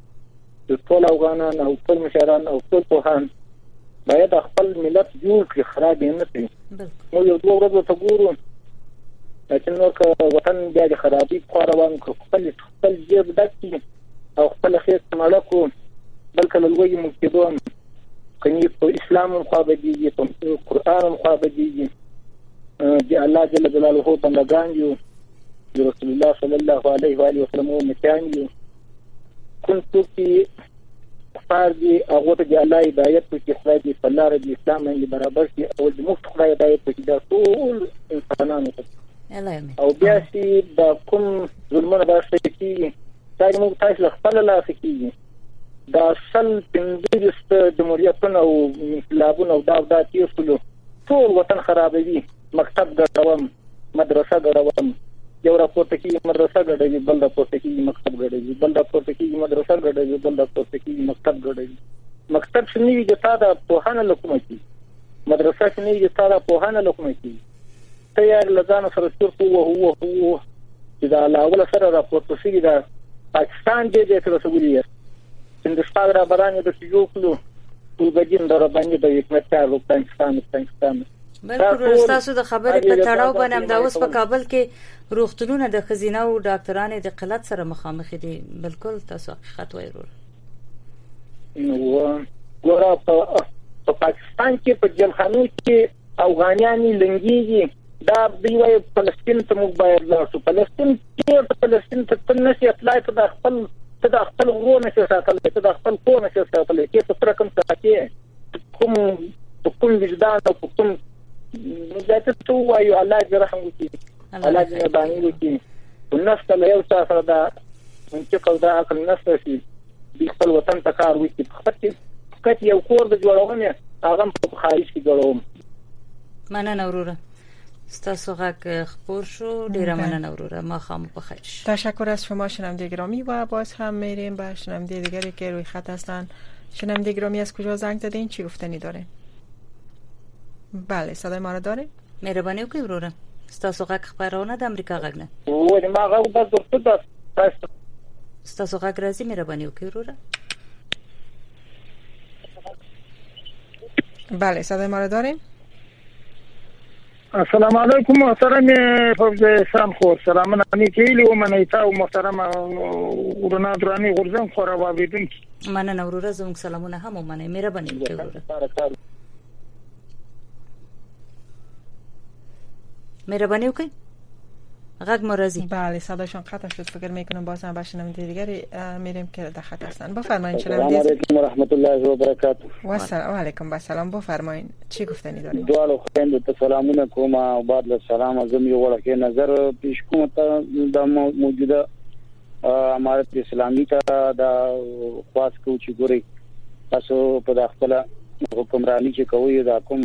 د ټول افغانان او ټول مشران او ټول پوهان باید خپل ملت جوړ کړي خراب نه کړي نو یو دوه ورځې ته ګورو چې نور که وطن بیا د خرابي په روان خپل خپل جیب ډکي او خپل خیر مالکو بلکې لوی مقتدون کني په اسلام مخابديږي په قران مخابديږي چې الله جل جلاله بندگان یو رسول الله صلی الله علیه و آله وسلم متان یو كنت في فاردي هغه ته الله هدایت په خدای دی په لار د اسلام باندې برابر شي او د مفت خدای هدایت په د ټول انسانانو ته او بیا چې د کوم ظلمونه باشي چې تاسو موږ تاسو خپل لاس کیږي دا اصل پندریست جمهوریتونه او انقلابونه او دا د تیسلو ټول وطن خرابوي مکتب ګډوم مدرسه ګډوم یو راپورته کې مدرسه ګډوي بل راپورته کې مکتب ګډوي بل راپورته کې مدرسه ګډوي بل راپورته کې مکتب ګډوي مکتب شنی د تاده پوهانه لکومتي مدرسه شنی د تاده پوهانه لکومتي ته یې لزانه سره ستورو هو هو هو چې دا لاول سره راپورته شي دا پاکستان دې دې سره سګوري هندستان را برانه د سجوکلو ټول بجین در باندې د حکومت کارو پاکستان پاکستان بلکې تاسو د خبرې په تړاو باندې هم دا اوس په کابل کې روغتونونه د خزینه او ډاکټرانو د قلت سره مخامخ دي بالکل تاسو حقیقت وایي نو ګوره په پاکستان کې په جمخانو کې افغانان لنګيږي دا دیوې فلسطین ته موږ باید لاړو فلسطین کې فلسطین ته تنسي اطلاع ته خپل ته خپل ورونه څه ساتل ته خپل کونه څه ساتل کې څه رقم ساتي کوم کوم وجدان او کوم ذات تو وایو الله دې رحم وکړي الله دې باندې وکړي الناس له یو څه سره دا چې قضا عقل نفس شي د خپل وطن ته کار وکړي فقط فقط یو کور د جوړونه هغه په خارج کې جوړوم مننه وروره ستاسو غږ خبر شو ډیره مننه وروره ما خام په خیر تشکر از شما شنونده گرامی و باز هم میریم به شنونده دیگری که روی خط هستن شنونده گرامی از کجا زنگ زدین چی گفتنی دارین بله صدای ما رو دارین مهربانی وکړئ وروره ستاسو غږ خبرونه د امریکا غږ نه و ما غږ د درته ستاسو غږ راځي مهربانی وکړئ وروره بله صدای ما رو دارین السلام علیکم محترم فوز سام خور سلامونه نیکیلی و منیتا او محترم ورونه درانی غرزن خورا وابیدون مننه وروره زموږ سلامونه هم ومنئ مهرباني وکړئ وروره مهرباني وکړئ غږ مرزی بله صداشون قطع شد فکر میکنم باز هم بشنونده دیگری میریم که در خط هستن بفرمایید شنونده السلام علیکم و رحمت الله و برکاته و سلام علیکم و سلام بفرمایید چی گفتنی دارید دوالو خويندو ته سلامونه کوم او بعد له سلام زم یو ورکه نظر پیش کوم ته د موجوده امارت اسلامي ته د خاص کو چې ګوري تاسو په خپل حکمرانی چې کوي دا کوم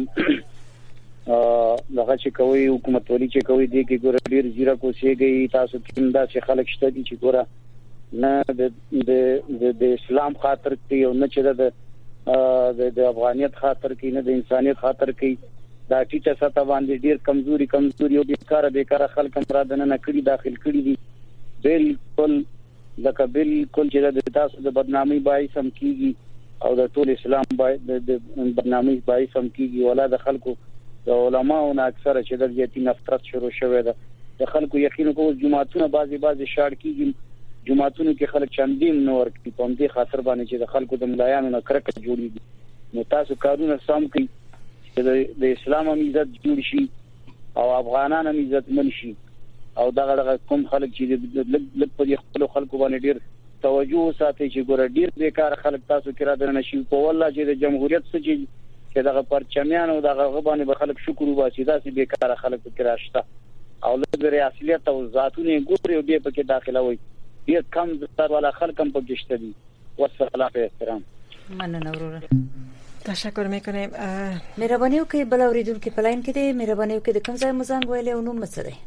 دغه چې کوي حکومت ولي چې کوي دي کې ګور ډیر زیره کوسيږي تاسو کیندا چې خلک شته دي چې ګور نه د د اسلام خاطر کې او نه چې د د افغانیت خاطر کې نه د انسانيت خاطر کې دا ټیټه سطح باندې ډیر کمزوري کمزوري او بیکاره بیکاره خلک مرادنه نه کړی داخل کړی دي بالکل لکه بالکل چې د تاسو د بدنامي باعث هم کیږي او د ټول اسلام باعث د بدنامي باعث هم کیږي ولا د خلکو د علماءونو اکثره چې د جتی نفرت شروع شوه ده د خلکو یقین کوو جماعتونه بعضي بعضي شاړ کیږي جماعتونو کې خلک چندین نور کې په دې خاطر باندې چې د خلکو د ملایانو نه کرکه جوړیږي نو تاسو کارونه سم کوي چې د اسلام هم عزت جوړ شي او افغانان هم عزت من شي او دغه کوم خلک چې لږ په خپل خلکو باندې ډیر توجه ساتي چې ګور ډیر بیکار خلک تاسو کې را درنه شي په والله چې د جمهوریت څخه چې دغه پرچمیان او دغه غبانې به خلک شکر وباسي دا چې بیکاره خلک کې راشته او لږ ریاستیت او ذاتونه ګوري او به پکې داخله وي ډیر کم سر ولا خلک هم پکې شته دي. والسلام احترام. مننه وروره. تشکر میکنیم. مهرباني وکړئ بل اوریدونکو په لاین کې دي. مهرباني وکړئ د کوم ځای مزنګ ویلې او نوم څه دی؟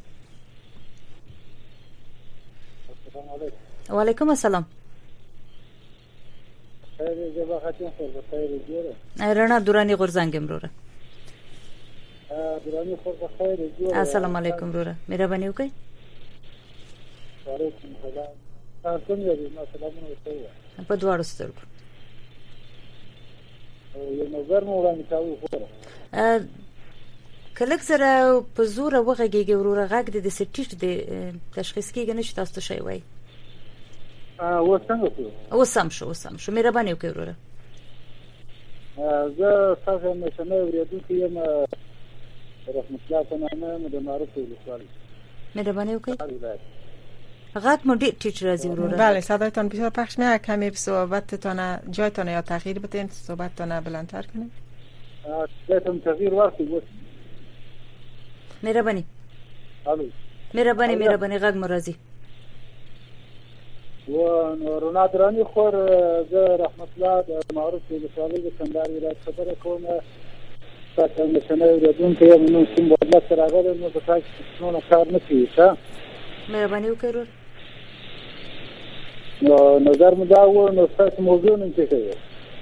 وعلیکم السلام. رڼا دورانی غورزنګ مروره. دراني خو په خیر جوړه. السلام علیکم وروره. مهرباني وکړئ. وعلیکم السلام. تاسو څنګه یاست؟ سلامونه وکړئ. په دواړو سترګو. یو نظر مو وړاندې کوي خو. کله سره په زور وغږیږي وروره غږ د سټیټ د تشخیص کېږي نشي تاسو شي وای. ا و څنګه شو؟ و سم شو و سم شو. مهرباني وکړئ وروره. زه تاسو مې څنګه ورېدو چې یم رحمت الله کنه د معروف ولسوالۍ. مهرباني وکړئ. غږ مو ډېر ټیټ راځي وروره. بله صدایتان بسیار پخش میاد. کمی صحبتتان جایتان یا تغییر بدین، صحبتتان بلندتر کنید. جایتان تغییر وقتی بود. مهرباني. الو. مهرباني مهرباني غږ مو راځي. و رونا درانی خور زه رحمت الله د معروف ولسوالۍ د کندهار ولایت خبره کوم. تاسو مې څنګه ورېدون ته یو نو سیم بدل سره راغلی نو په تاسو څنګه کار نه کوي ښه. مهرباني وکړئ. نو نظر مو دا و نو تاسو موضوع نن څه کوي؟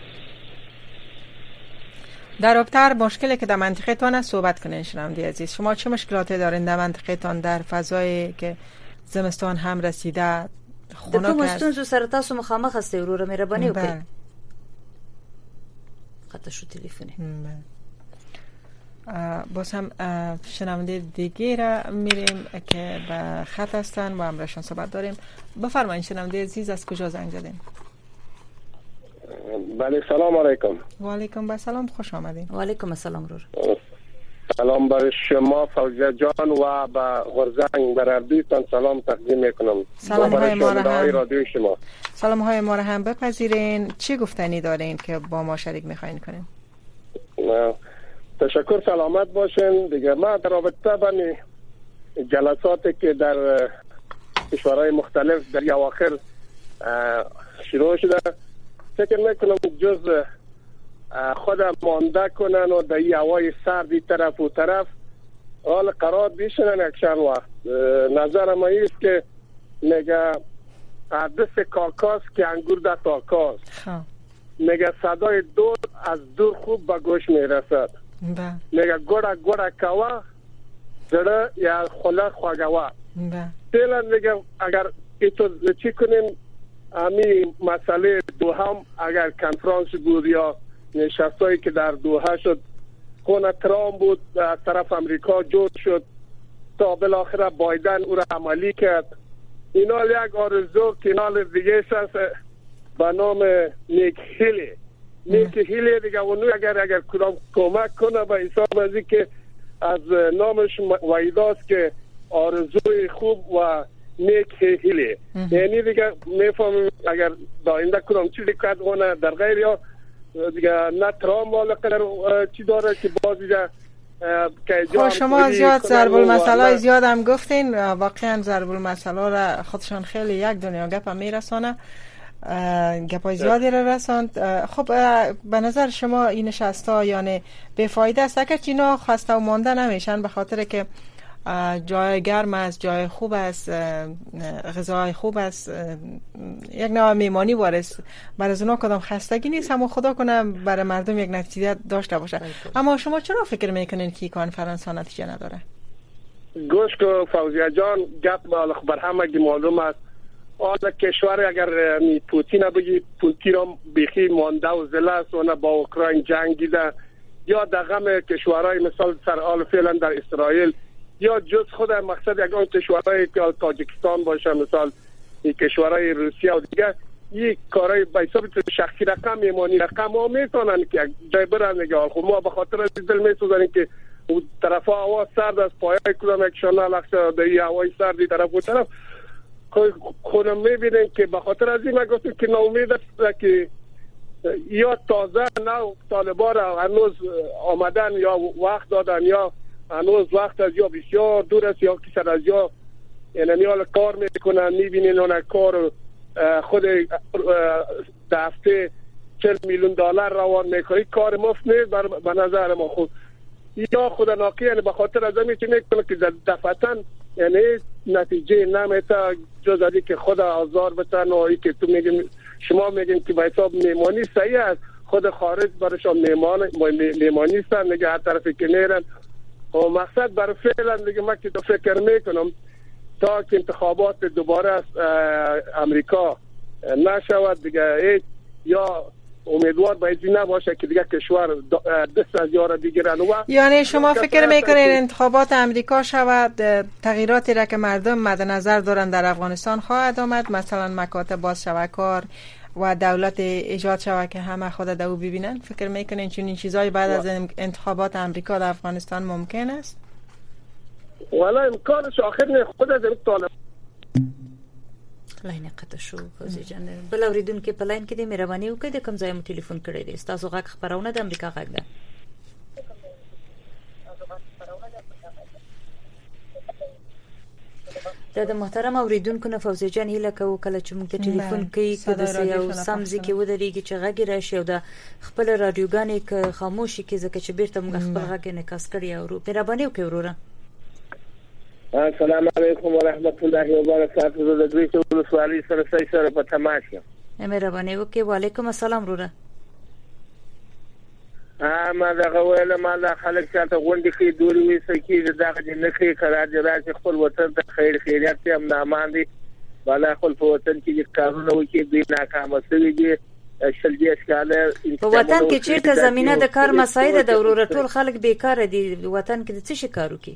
در رابطه مشکلی که در منطقه تان صحبت کنین شنونده عزیز. شما چه مشکلاتی دارین در منطقه تان در فضای که زمستان هم رسیده؟ د کوم ستونزو سره تاسو مخامخ هستئ وروره؟ مهرباني وکړئ. قطع شو تلفنی. باز هم شنونده دیگه را میریم که به خط هستن با همراهشان صحبت داریم. بفرمایید شنونده عزیز از کجا زنگ زدین؟ بله سلام علیکم. و علیکم السلام، خوش آمدین. و علیکم السلام رور. سلام بر شما فوزیه جان و به غرزنگ برادریتان سلام تقدیم میکنم. سلام های ما را هم رادیو شما. سلام های ما را هم بپذیرین. چی گفتنی دارین که با ما شریک میخواین کنین؟ تشکر، سلامت باشین. دیگه ما در رابطه با جلساتی که در کشورهای مختلف در اواخر شروع شده فکر میکنم جز خود مانده کنن و در این هوای سردی طرف و طرف حال قرار بیشنن یک چند وقت. نظر ما ایست که میگه دست کاکاست که انگور در تاکاست. میگه صدای دور از دور خوب به گوش میرسد. میگه گوڑا گوڑا کوا زره یا خله خواگوا. فعلا میگه اگر ایتو چی کنیم امی مسئله دوهم اگر کنفرانس بود یا نشستایی که در دوحه شد خونه ترامپ بود از طرف امریکا جور شد تا بالاخره بایدن او را عملی کرد. اینا یک آرزو کنال دیگه هست به نام نیک هیلی. نیک هیلی دیگه اونو اگر اگر کدام کمک کنه به حساب ازی که از نامش وعیداست که آرزوی خوب و نیک هیلی. یعنی دیگه میفهمم اگر داینده کدام چیزی کرد اونه در غیر یا دیگه نه ترام والا قدر چی داره که باز دیگه خب شما زیاد ضرب المثل زیاد هم گفتین. واقعا ضرب المثل را خودشان خیلی یک دنیا گپ میرسانه، گپای زیادی را رساند. خب به نظر شما این نشستا یعنی بیفایده است؟ اگر چینا خسته و مانده نمیشن به خاطر که جای گرم است، جای خوب است، غذای خوب است، یک نوع میمانی وارث برای از اونا کدام خستگی نیست، اما خدا کنه برای مردم یک نتیجه داشته باشه. اما شما چرا فکر میکنین که کانفرانس ها نتیجه نداره؟ گوش که فوزیه جان گپ مال خبر همه معلوم است. حالا کشور اگر پوتین بگی پوتین را بیخی مانده و زله است و با اوکراین جنگیده یا در غم کشورهای مثال سر حال فعلا در اسرائیل یا جز خود مقصد یک آن کشورهای که تاجیکستان باشه مثال این کشورهای روسیه و دیگه یک کارهای به حساب شخصی رقم میمانی رقم ها میتونن که جای برن نگه. خب ما به خاطر از دل میسوزنیم که طرف ها هوا سرد از پایه کدام یک شانه لخصه در این هوای سردی طرف و طرف خونم میبینیم که به خاطر از این من گفتیم که ناامید است که یا تازه نو طالبان هنوز آمدن یا وقت دادن یا هنوز وقت از یا بسیار دور است یا کسر از یا یعنی حالا کار میکنن میبینین اون کار خود دفته چهل میلیون دلار روان میکنه، کار مفت نیست به نظر ما. خود یا خدا ناکی یعنی به خاطر از همین که میکنه که دفعتاً یعنی نتیجه نمیتا جز از که خود آزار بتن و ای که تو میگین شما میگین که به حساب میمانی صحیح است، خود خارج برشان میمان میمانی هستن میگه هر طرفی که میرن و مقصد برای فعلا دیگه من که تو فکر میکنم تا که انتخابات دوباره از امریکا نشود دیگه یا امیدوار باید نباشه که دیگه کشور دست از یار دیگرن. یعنی شما فکر میکنین انتخابات امریکا شود تغییراتی را که مردم مد نظر دارن در افغانستان خواهد آمد، مثلا مکاتب باز شود کار و دولت ایجاد شود که همه خود دو ببینن؟ فکر میکنین چون این چیزای بعد از انتخابات امریکا در افغانستان ممکن است؟ والا امکانش آخر نه خود از طالب لاین قطع شو فوزي جان بل اوریدونکو په لاین کې د مهرباني وکړئ د کوم ځای مو ټلیفون کړی دی تاسو غږ خبرونه د امریکا غږ ده. دا د محترم اوریدونکو نه فوزي جان هیله کوو کله چې موږ ته ټلیفون کوي که د یو سمزي کې ودرېږي چې غږ راشي او د خپل رادیوګانې ک خاموشي کې ځکه چې بیرته موږ خپل غږ نه کاس کړی او مهرباني وکړئ وروره. السلام علیکم ورحمت الله وبرکاته. د دوی ټول سوالي سره سې سره په تماشا مهرباني وکړئ. وعلیکم السلام وروره. ا ما دا غوېله ما دا خلک چې غونډې کې دوی وي سکه دا د نخې قرار دي راځي خپل وطن ته خیر خیریت هم نامان دي بالا خپل په وطن کې کارونه وکړي دوی ناکام شوي دي شل دي اشکاله په وطن کې چیرته زمينه د کار مسایده د وروره ټول خلک بیکاره دي وطن کې د څه شي کار وکړي؟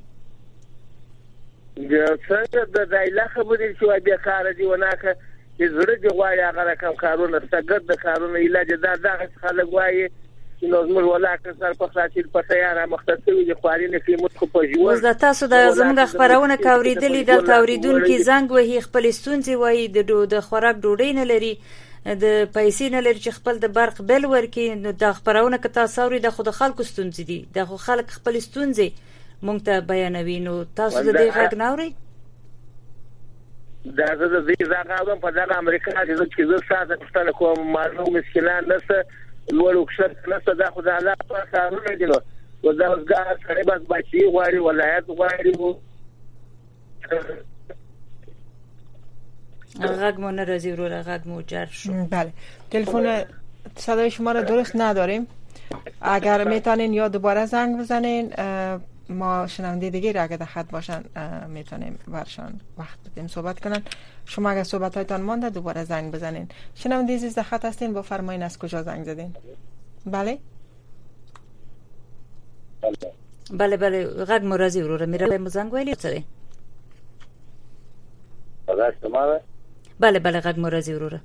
د څنګه د دایله خبرې چې بیکاره دي وناکه چې زړه دی غواړي هغه رقم کارونه ستګر د کارونه علاج دا د خلک وایي چې نو زموږ ولاکه سر په خاطر په تیاره مختصوي د خوارینه قیمت خو په جوړ اوس د تاسو د زموږ خبرونه کاوریدلې د توریدونکو زنګ وهي خپل ستونزې وایي د د خوراک ډوډۍ نه لري د پیسې نه لري چې خپل د برق بل ورکي نو د خبرونه که تاسو اوري د خود خلکو ستونزې دي د خلک خپل ستونزې مونږ ته بیانوي نو تاسو د دې غږ نه اورئ؟ دا زه د دې زاغاوم په دغه امریکا کې چې زه ساده پښتنه کوم معلوم مشکلات نشته لوړ وکړه نشته دا خدای الله په کارونه دي نو دا وزګار سره بس بچي غواړي ولایت غواړي غږ مو نه راځي وروره غږ مو جر شو. بله تلفن صدای شما را درست نداریم، اگر میتونین یا دوباره زنگ بزنین ما شنونده دیگه را اگه در خط باشن میتونیم برشان وقت بدیم صحبت کنن. شما اگر صحبت هایتان مانده دوباره زنگ بزنین. شنونده عزیز در خط هستین با فرمایین از کجا زنگ زدین؟ بله بله بله غږ مرازی وروره میره مو زنگ ویلی څه دی؟ بله بله غږ مرازی وروره.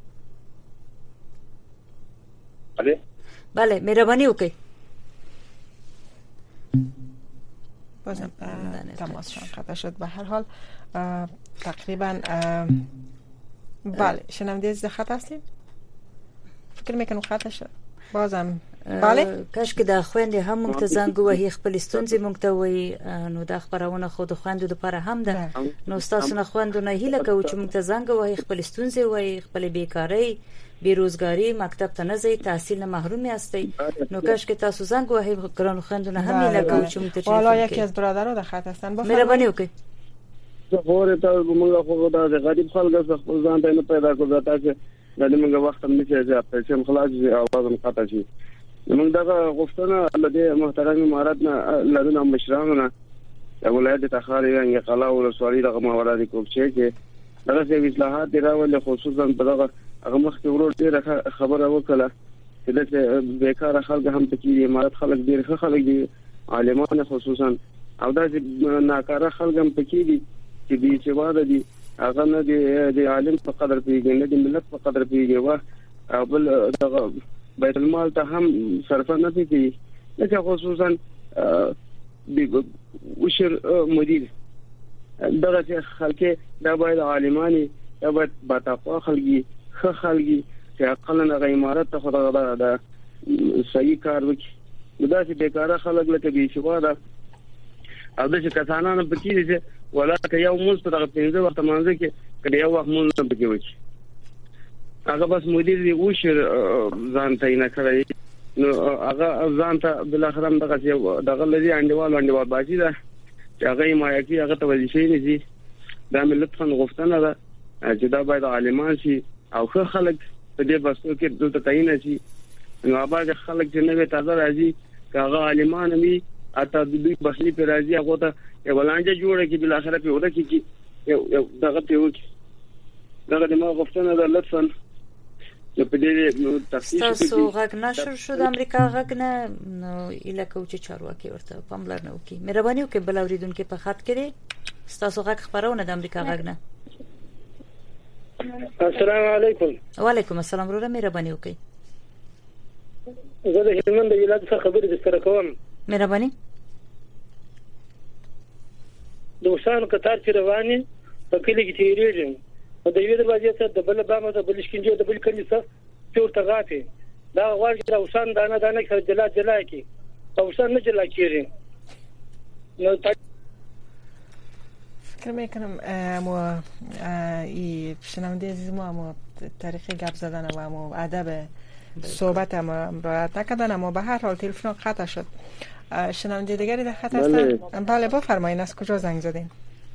بله بله مهرباني وکړئ. بازم تماس شان قطع شد. به هر حال تقریبا بله شنونده از خط هستیم فکر میکنم خط شد بازم بله کاش که د خويندې هم مونږ ته زنګ وهي خپل ستونزې مونږ ته وایي نو د خبرونه خود خويندو لپاره هم ده نو تاسو نه خويندو نه هیله کوو چې مونږ ته زنګ وهي خپل ستونزې وایي خپل بیکاری بیروزګاری مکتب ته نه ځي تحصیل نه محروم یاستئ نو کاش که تاسو زنګ وهي ګران خويندو نه هم هیله کوو چې مونږ ته والا یکی از برادرها در خط هستن. مهرباني وکړئ. زه غواړم تاسو موږ خو دا غریب خلک خپل ځان ته نه پیدا کوو تاسو د موږ وخت هم نشي چې په خلاص شي اواز هم قطع شي. موږ دا غوښتنه لدې محترم اماراتنا لدونه مشرانو د ولایت تخار یا قلا او سوالي دغه ماورادي کوم چې دغه چې اصلاحات راولي خصوصا په دغه هغه مخکې ورور ډیره خبره وکړه چې د بیکاره خلک هم تکي امارات خلک ډیر خلک دي عالمان خصوصا او دا چې ناکاره خلک هم تکي دي چې دي چې واده دي هغه نه دي عالم په قدر پیږي نه دي ملت په قدر پیږي وا او بل دغه بیت المال ته هم صرف نه کوي لکه خصوصا د وشر مدیر دغه چې خلک دا باید عالمانی دا باید با تقوا خلګي خ خلګي چې عقل نه امارات ته خدای دا صحیح کار وکړي دا چې بیکاره خلک لکه بي شوا دا او د کسانانو په کې چې ولکه یو موږ په دغه پنځه وخت مانځي کې کله یو وخت موږ نه بګوي هغه بس مدیر دی وشر ځان ته نه کړی نو هغه ځان ته بل اخر هم دغه دغه لري انډیوال انډیوال باجی دا چې هغه ما یکی هغه ته وظیفه نه دي دا ملت خن غوښتنه ده چې دا باید عالمان شي او خو خلک په دې بسو کې دلته تعین شي نو هغه خلک چې نوې تازه راځي هغه عالمان می اته د دوی بسنی پر راځي هغه ته یو لانجه جوړه کی بل اخر په وره کې یو یو دغه په وکی دغه د ما غوښتنه ده لطفا نو په دې نو تفصیل تاسو غږ نشر شو د امریکا غږ نه نو الکه چې چارواکي ورته پاملرنه وکي مهرباني وکړئ بل اوریدونکو په خط کې تاسو غږ خبرونه د امریکا غږ نه السلام علیکم وعلیکم السلام وروره مهرباني وکړئ زه د هلمند ولایت څخه خبرې د سره کوم مهرباني د وسانو قطار چې رواني په کلی کې تیریږي او د یوه دروازې ته د بل بامه د بل شکینجه د بل کلی څخه چورته غافي دا غواړي چې وسان دانه دانه کې جلا جلا کې او وسان نه جلا کیږي نو فکر میکنم مو ای شنونده عزیز ما مو طریق گپ زدن و مو ادب صحبت ما رعایت نکردن اما به هر حال تلفن قطع شد شنونده دیگری در خط هستن بله بفرمایید از کجا زنگ زدین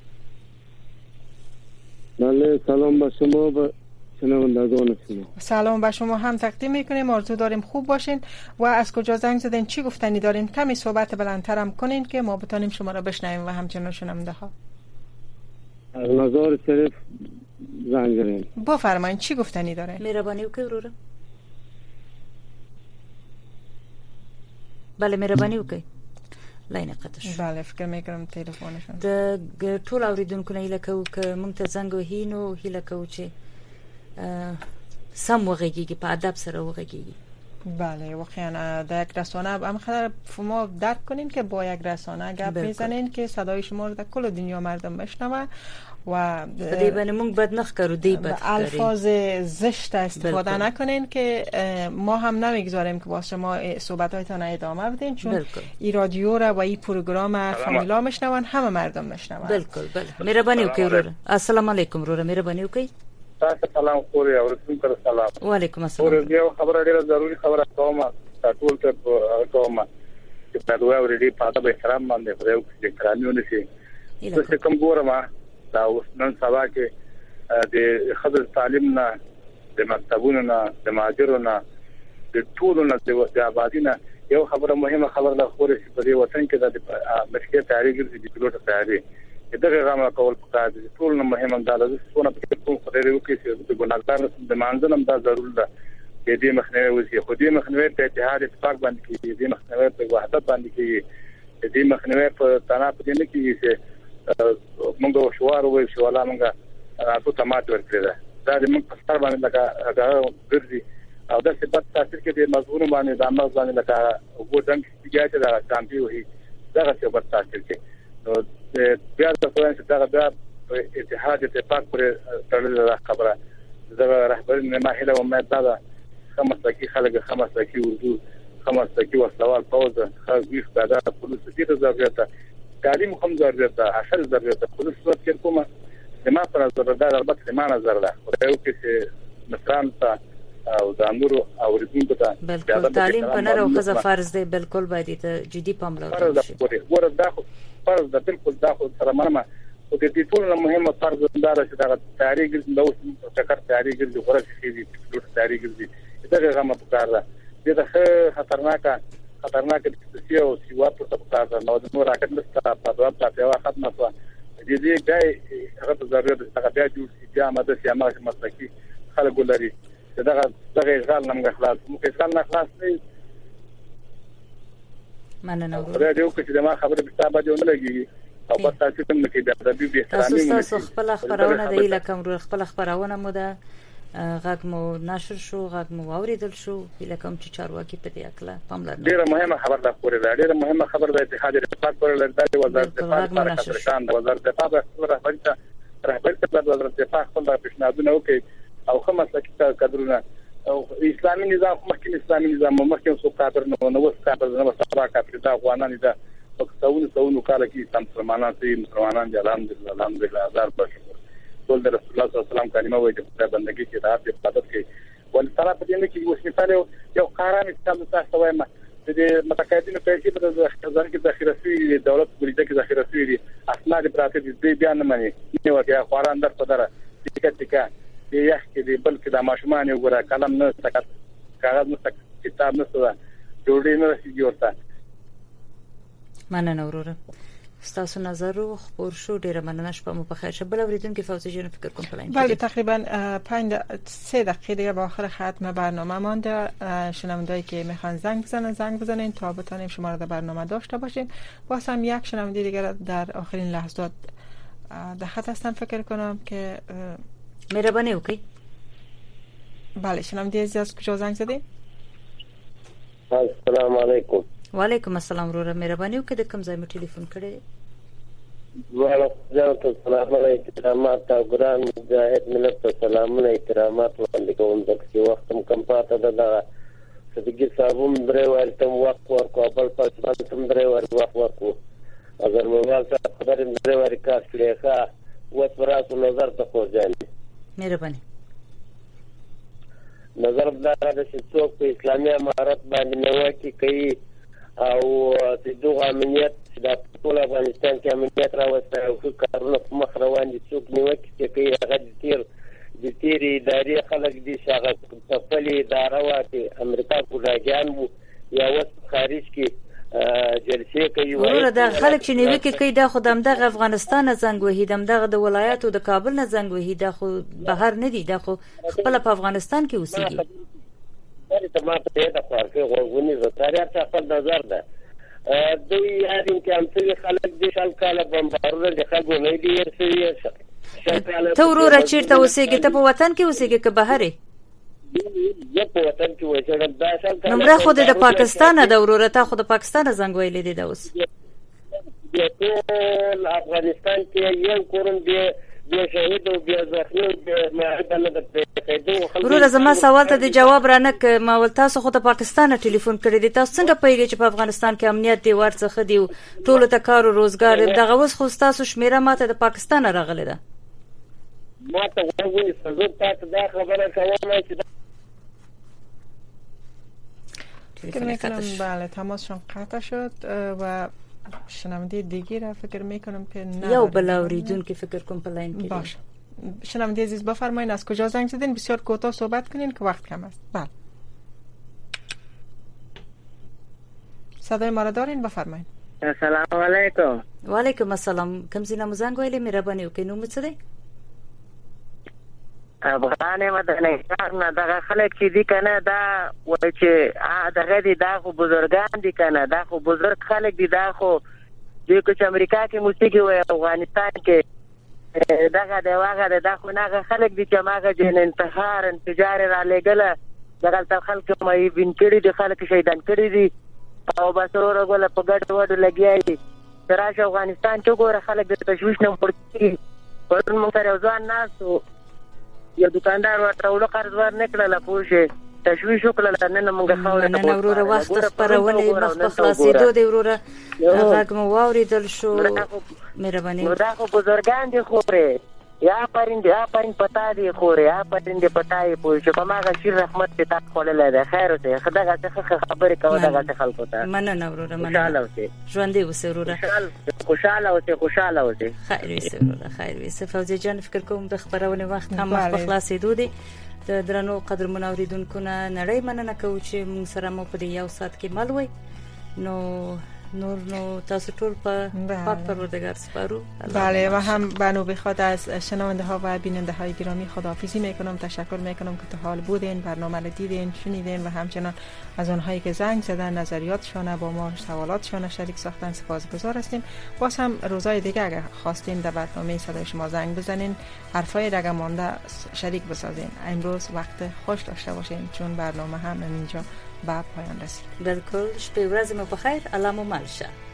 بله سلام به شما و شنوندگان شما سلام به شما هم تقدیم میکنیم آرزو داریم خوب باشین و از کجا زنگ زدین چی گفتنی دارین کمی صحبت بلندتر هم کنین که ما بتونیم شما را بشنویم و همچنان شنونده ها از مزار شریف زنگ زدین بفرمایید چی گفتنی داره مهربانی وکړئ وروره بله مهرباني وکړئ لاین قطع شو بله فکر میکنم تلفنشون د ټول اوریدونکو نه لکه که مونږ ته زنګ وهینو هله کو چې سم وغږیږي په ادب سره وغږیږي بله واقعا در یک رسانه هم خبر شما درک کنین که با یک رسانه گپ میزنین که صدای شما رو در کل دنیا مردم بشنوه و دی باندې مونږ بد نه کارو دی بد الفاظ زشت استفاده نکنین که ما هم نمیگذاریم که با شما صحبتایتان ادامه بدین چون این رادیو را و این پروگرام فامیلا میشنون همه مردم میشنون بالکل بله مهرباني وکړئ السلام علیکم وروره مهرباني وکړئ تاسو سلام خوري او رسول کړه سلام وعلیکم السلام اور یو خبره ډیره ضروری خبره کوم ټول ته کوم چې په دوه ورېدي پاته به احترام باندې خو چې کرانیونه شي څه کوم ګورم دا نن سبا کې د خبر تعلیم نه د مکتبونو نه د ماجرونو د ټولو نه د آبادینه یو خبره مهمه خبره ده خو چې په دې وطن کې د مشکل تاریخ د پیلوټ تاریخ دغه غما کول پکار دي ټول نه مهمه ده د څونه په ټول خبرې وکړي چې د ګناګار د مانځنم دا ضروري ده چې دې مخنیوي وشي خو دې مخنیوي په اتحاد اتفاق باندې کې دې مخنیوي په وحدت باندې کې دې مخنیوي په تناپ دې نه کې چې موږ شوار وې شو ولا موږ تاسو ته ماته ورکړه دا دې موږ په ستر باندې لکه هغه ګرځي او دا څه په تاثیر کې دې مزغون باندې د امر باندې لکه وګ څنګه چې دا شانتي وي دا څه په تاثیر کې نو بیا د څنګه چې دا بیا اتحاد اتفاق پر تړل خبره دا رهبری نه ماهله او مې دا خمسه کې خلک خمسه کې اردو خمسه کې وسوال پوز خاص دا پولیس دې ضرورت تعلیم هم ضرورت ده اصل ضرورت پولیس ورته کومه ما پر ضرورت ده البته ما نظر ده خو یو کې مثلا ته او د امور او ریتم ته بالکل تعلیم په نه راوخه فرض دی بالکل باید ته جدي پاملرنه وشي ورته دا خو فرض ده بالکل دا خو سره منمه او د دې ټول مهمه فرض ده چې دا تاریخ د اوس څخه تاریخ د غوړه شي د ټول تاریخ د دغه غمه په کار ده دا خطرناکه خطرناکه د سیو سیوا په کار ده نو د نور راکټ نسته په دوا په یو ختمه شو د دې ځای هغه ضرورت څنګه بیا جوړ شي چې اماده سي اماده مسلکي خلک ولري دغه دغه ځان نمګه خلاص مو کې ځان نه خلاص نه مننه ورته یو چې ما خبره په تابع جوړ لګي او په تاسو ته کې د ادبي به احترامي تاسو خپل خبرونه دی لکه خپل خبرونه مو ده غږ مو نشر شو غږ مو اوریدل شو لکه چې چارواکي په دې اکله پاملرنه ډیره مهمه خبر ده پورې ډیره مهمه خبر ده اتحاد اتفاق پر لړداري وزارت دفاع سره کارکان وزارت دفاع رهبری ته رهبری ته وزارت دفاع خپل پیشنهادونه وکړي او خمس لکه کډرونه او اسلامي نظام مخکې اسلامي نظام مخکې څو کادر نو نو څو کادر نو سبا کادر دا افغانان دي سونو سونو کال کې تم مسلمانان سي مسلمانان الحمدلله الحمدلله هزار بشکر ټول د رسول الله صلی الله علیه وسلم کلمه وایي چې بندګي کې د عبادت کوي ول سره په دې کې اوس مثال یو قران اسلام تاسو وایم د متقاعدینو پیسې په ځان کې ذخیره شوی دولت بریده کې ذخیره شوی دي اسناد پراته دي بیا نه مانی نو ورته قران در په دره ټیکټ ټیکا دی یخ کې دی بلکې د ماشومان یو ګره قلم نه سکت کاغذ نه سکت کتاب نه سره جوړې نه رسیږي ورته مننه وروره ستاسو نظر رو خبر شو ډیره مننه شپه مو بخیر شه بل اوریدونکو فوزی جان فکر کنم پلاین بله تقریبا پنج سه دقیقه دیگه به آخر ختم برنامه مانده شنوندهایی که میخوان زنگ بزنن زنگ بزنین تا بتونیم شما را در برنامه داشته باشیم باز هم یک شنونده دیگه در آخرین لحظات در خط هستن فکر کنم که مهربانی اوکی بله شنونده عزیز از کجا زنگ زدین السلام علیکم وعلیکم السلام وروره مهرباني وکړئ د کوم ځای مو ټلیفون کړی وعلیکم السلام علیکم احترامات او ګران مجاهد ملت ته سلامونه احترامات وړاندې کوم چې وخت کم پاته ده دا صدیقي صاحبم درې وایي تم وخت ورکو بل پاتې تم درې وایي وخت ورکو اگر موږ څه خبرې درې وایي کار کړی ښه اوس براسو نظر ته خوځاندي مهرباني نظر دا ده چې څوک په اسلامي امارت باندې نیوکه کوي او د دوه امنیت د ټول افغانستان کې امنیت راوستل او کارونه په مخ روان دي څوک نیوکه کوي هغه د تیر د تیر ادارې خلک دي چې هغه په خپل اداره واکي امریکا ګوډاګیان وو یا اوس خارج کې جلسې کوي ورور دا خلک چې نیوکه کوي دا خودم د افغانستان زنګ وهیدم دغه د ولایت او د کابل نه زنګ وهیدا خو بهر نه دي دا خو خپل په افغانستان کې اوسېږي ته ما ته دا فرق غوونی زتاریا ته خپل نظر ده دوی یادین کې هم څه خلک دي شال کاله بمبارونه د خلکو نه دي ورسې ته ورور چیرته اوسېږي ته په وطن کې اوسېږي که بهر یې په وطن کې اوسېږم دا شال کاله نمبر خو د پاکستان د ورور ته خو د پاکستان زنګ ویلې دي دا اوس ټول افغانستان کې یو کورن دی بیا شهید او بیا زخمی معدل د پیښېدو ورور زما سوال ته د جواب رانک ما ول تاسو خو ته پاکستان ټلیفون کړی دی تاسو څنګه پیږئ چې په افغانستان کې امنیت دی ورڅخه دی ټول ته کار او روزګار دغه اوس خو تاسو شمیره ماته د پاکستان راغله ده ما ته وایي چې تاسو دا خبره کوله چې بله تماسشون قطع شد و شنونده دیگه را فکر میکنم که نه یا بلاوریدون که فکر کنم پلاین که باشه شنونده عزیز بفرمایید از کجا زنگ زدین بسیار کوتاه صحبت کنین که وقت کم است بله صدای ما را دارین بفرمایید السلام علیکم و علیکم السلام کم زینا مو زنگ ویلې مهرباني وکړئ نوم څه دی افغان مدني نه دغه خلک چې دي کنه دا وایي چې دغه دي دا خو بزرګان دي کنه دا خو بزرګ خلک دي دا خو د کوم امریکا کې موسیقي وي افغانستان کې دغه دی واغه دا خو نه خلک دي چې ماغه جن انتحار انفجار را لګله دغه تل خلک مې بین کړي دي خلک شهیدان کړي دي او بس ورغله په ګډ وډ لګیایي تراشه افغانستان چې ګوره خلک د تشویش نه پړتي پرون موږ سره ځوان ناسو یو دکاندار ورته ول قرض ور نکړه پوښه تشویش وکړه نن موږ خاور نه نه وروره وخت خبرونه مخ په خلاصېدو دی وروره هغه کوم واوریدل شو مهرباني دا خو بزرګان دي خوره یا پرند یا پرند پتا دی خوره یا پرند پتا یې پوښه په ماغه شیر رحمت ته تاسو خلل ده خیر ته خدای څخه خبرې کوي دغه خلکو ته مننه وروره مننه ژوندې اوسې وروره خوشاله اوسې خوشاله اوسې خیر اوسې وروره خیر اوسې فوزي جان فکر کوم د خبرونه وخت هم مخ په خلاصېدو دی د درنو قدر منوریدونکو نه نړۍ مننه کوم چې موږ سره مو په یو ساعت کې مل وای نو نور نو تاسو ټول په پاک پروردگار سپارو. بله و هم بنو بخواد از شنونده ها و بیننده های گرامی خداحافظی میکنم. تشکر میکنم که تا حال بودین، برنامه رو دیدین، شنیدین و همچنان از اونهایی که زنگ زدن نظریاتشون با ما سوالاتشون شریک ساختن سپاسگزار هستیم. باز هم روزای دیگه اگر خواستین در برنامه صدای شما زنگ بزنین، حرفای رگه مانده شریک بسازین. امروز وقت خوش داشته باشین چون برنامه هم اینجا به پایان رسید. بالکل. شب و روز بخیر. الله مو مل شه.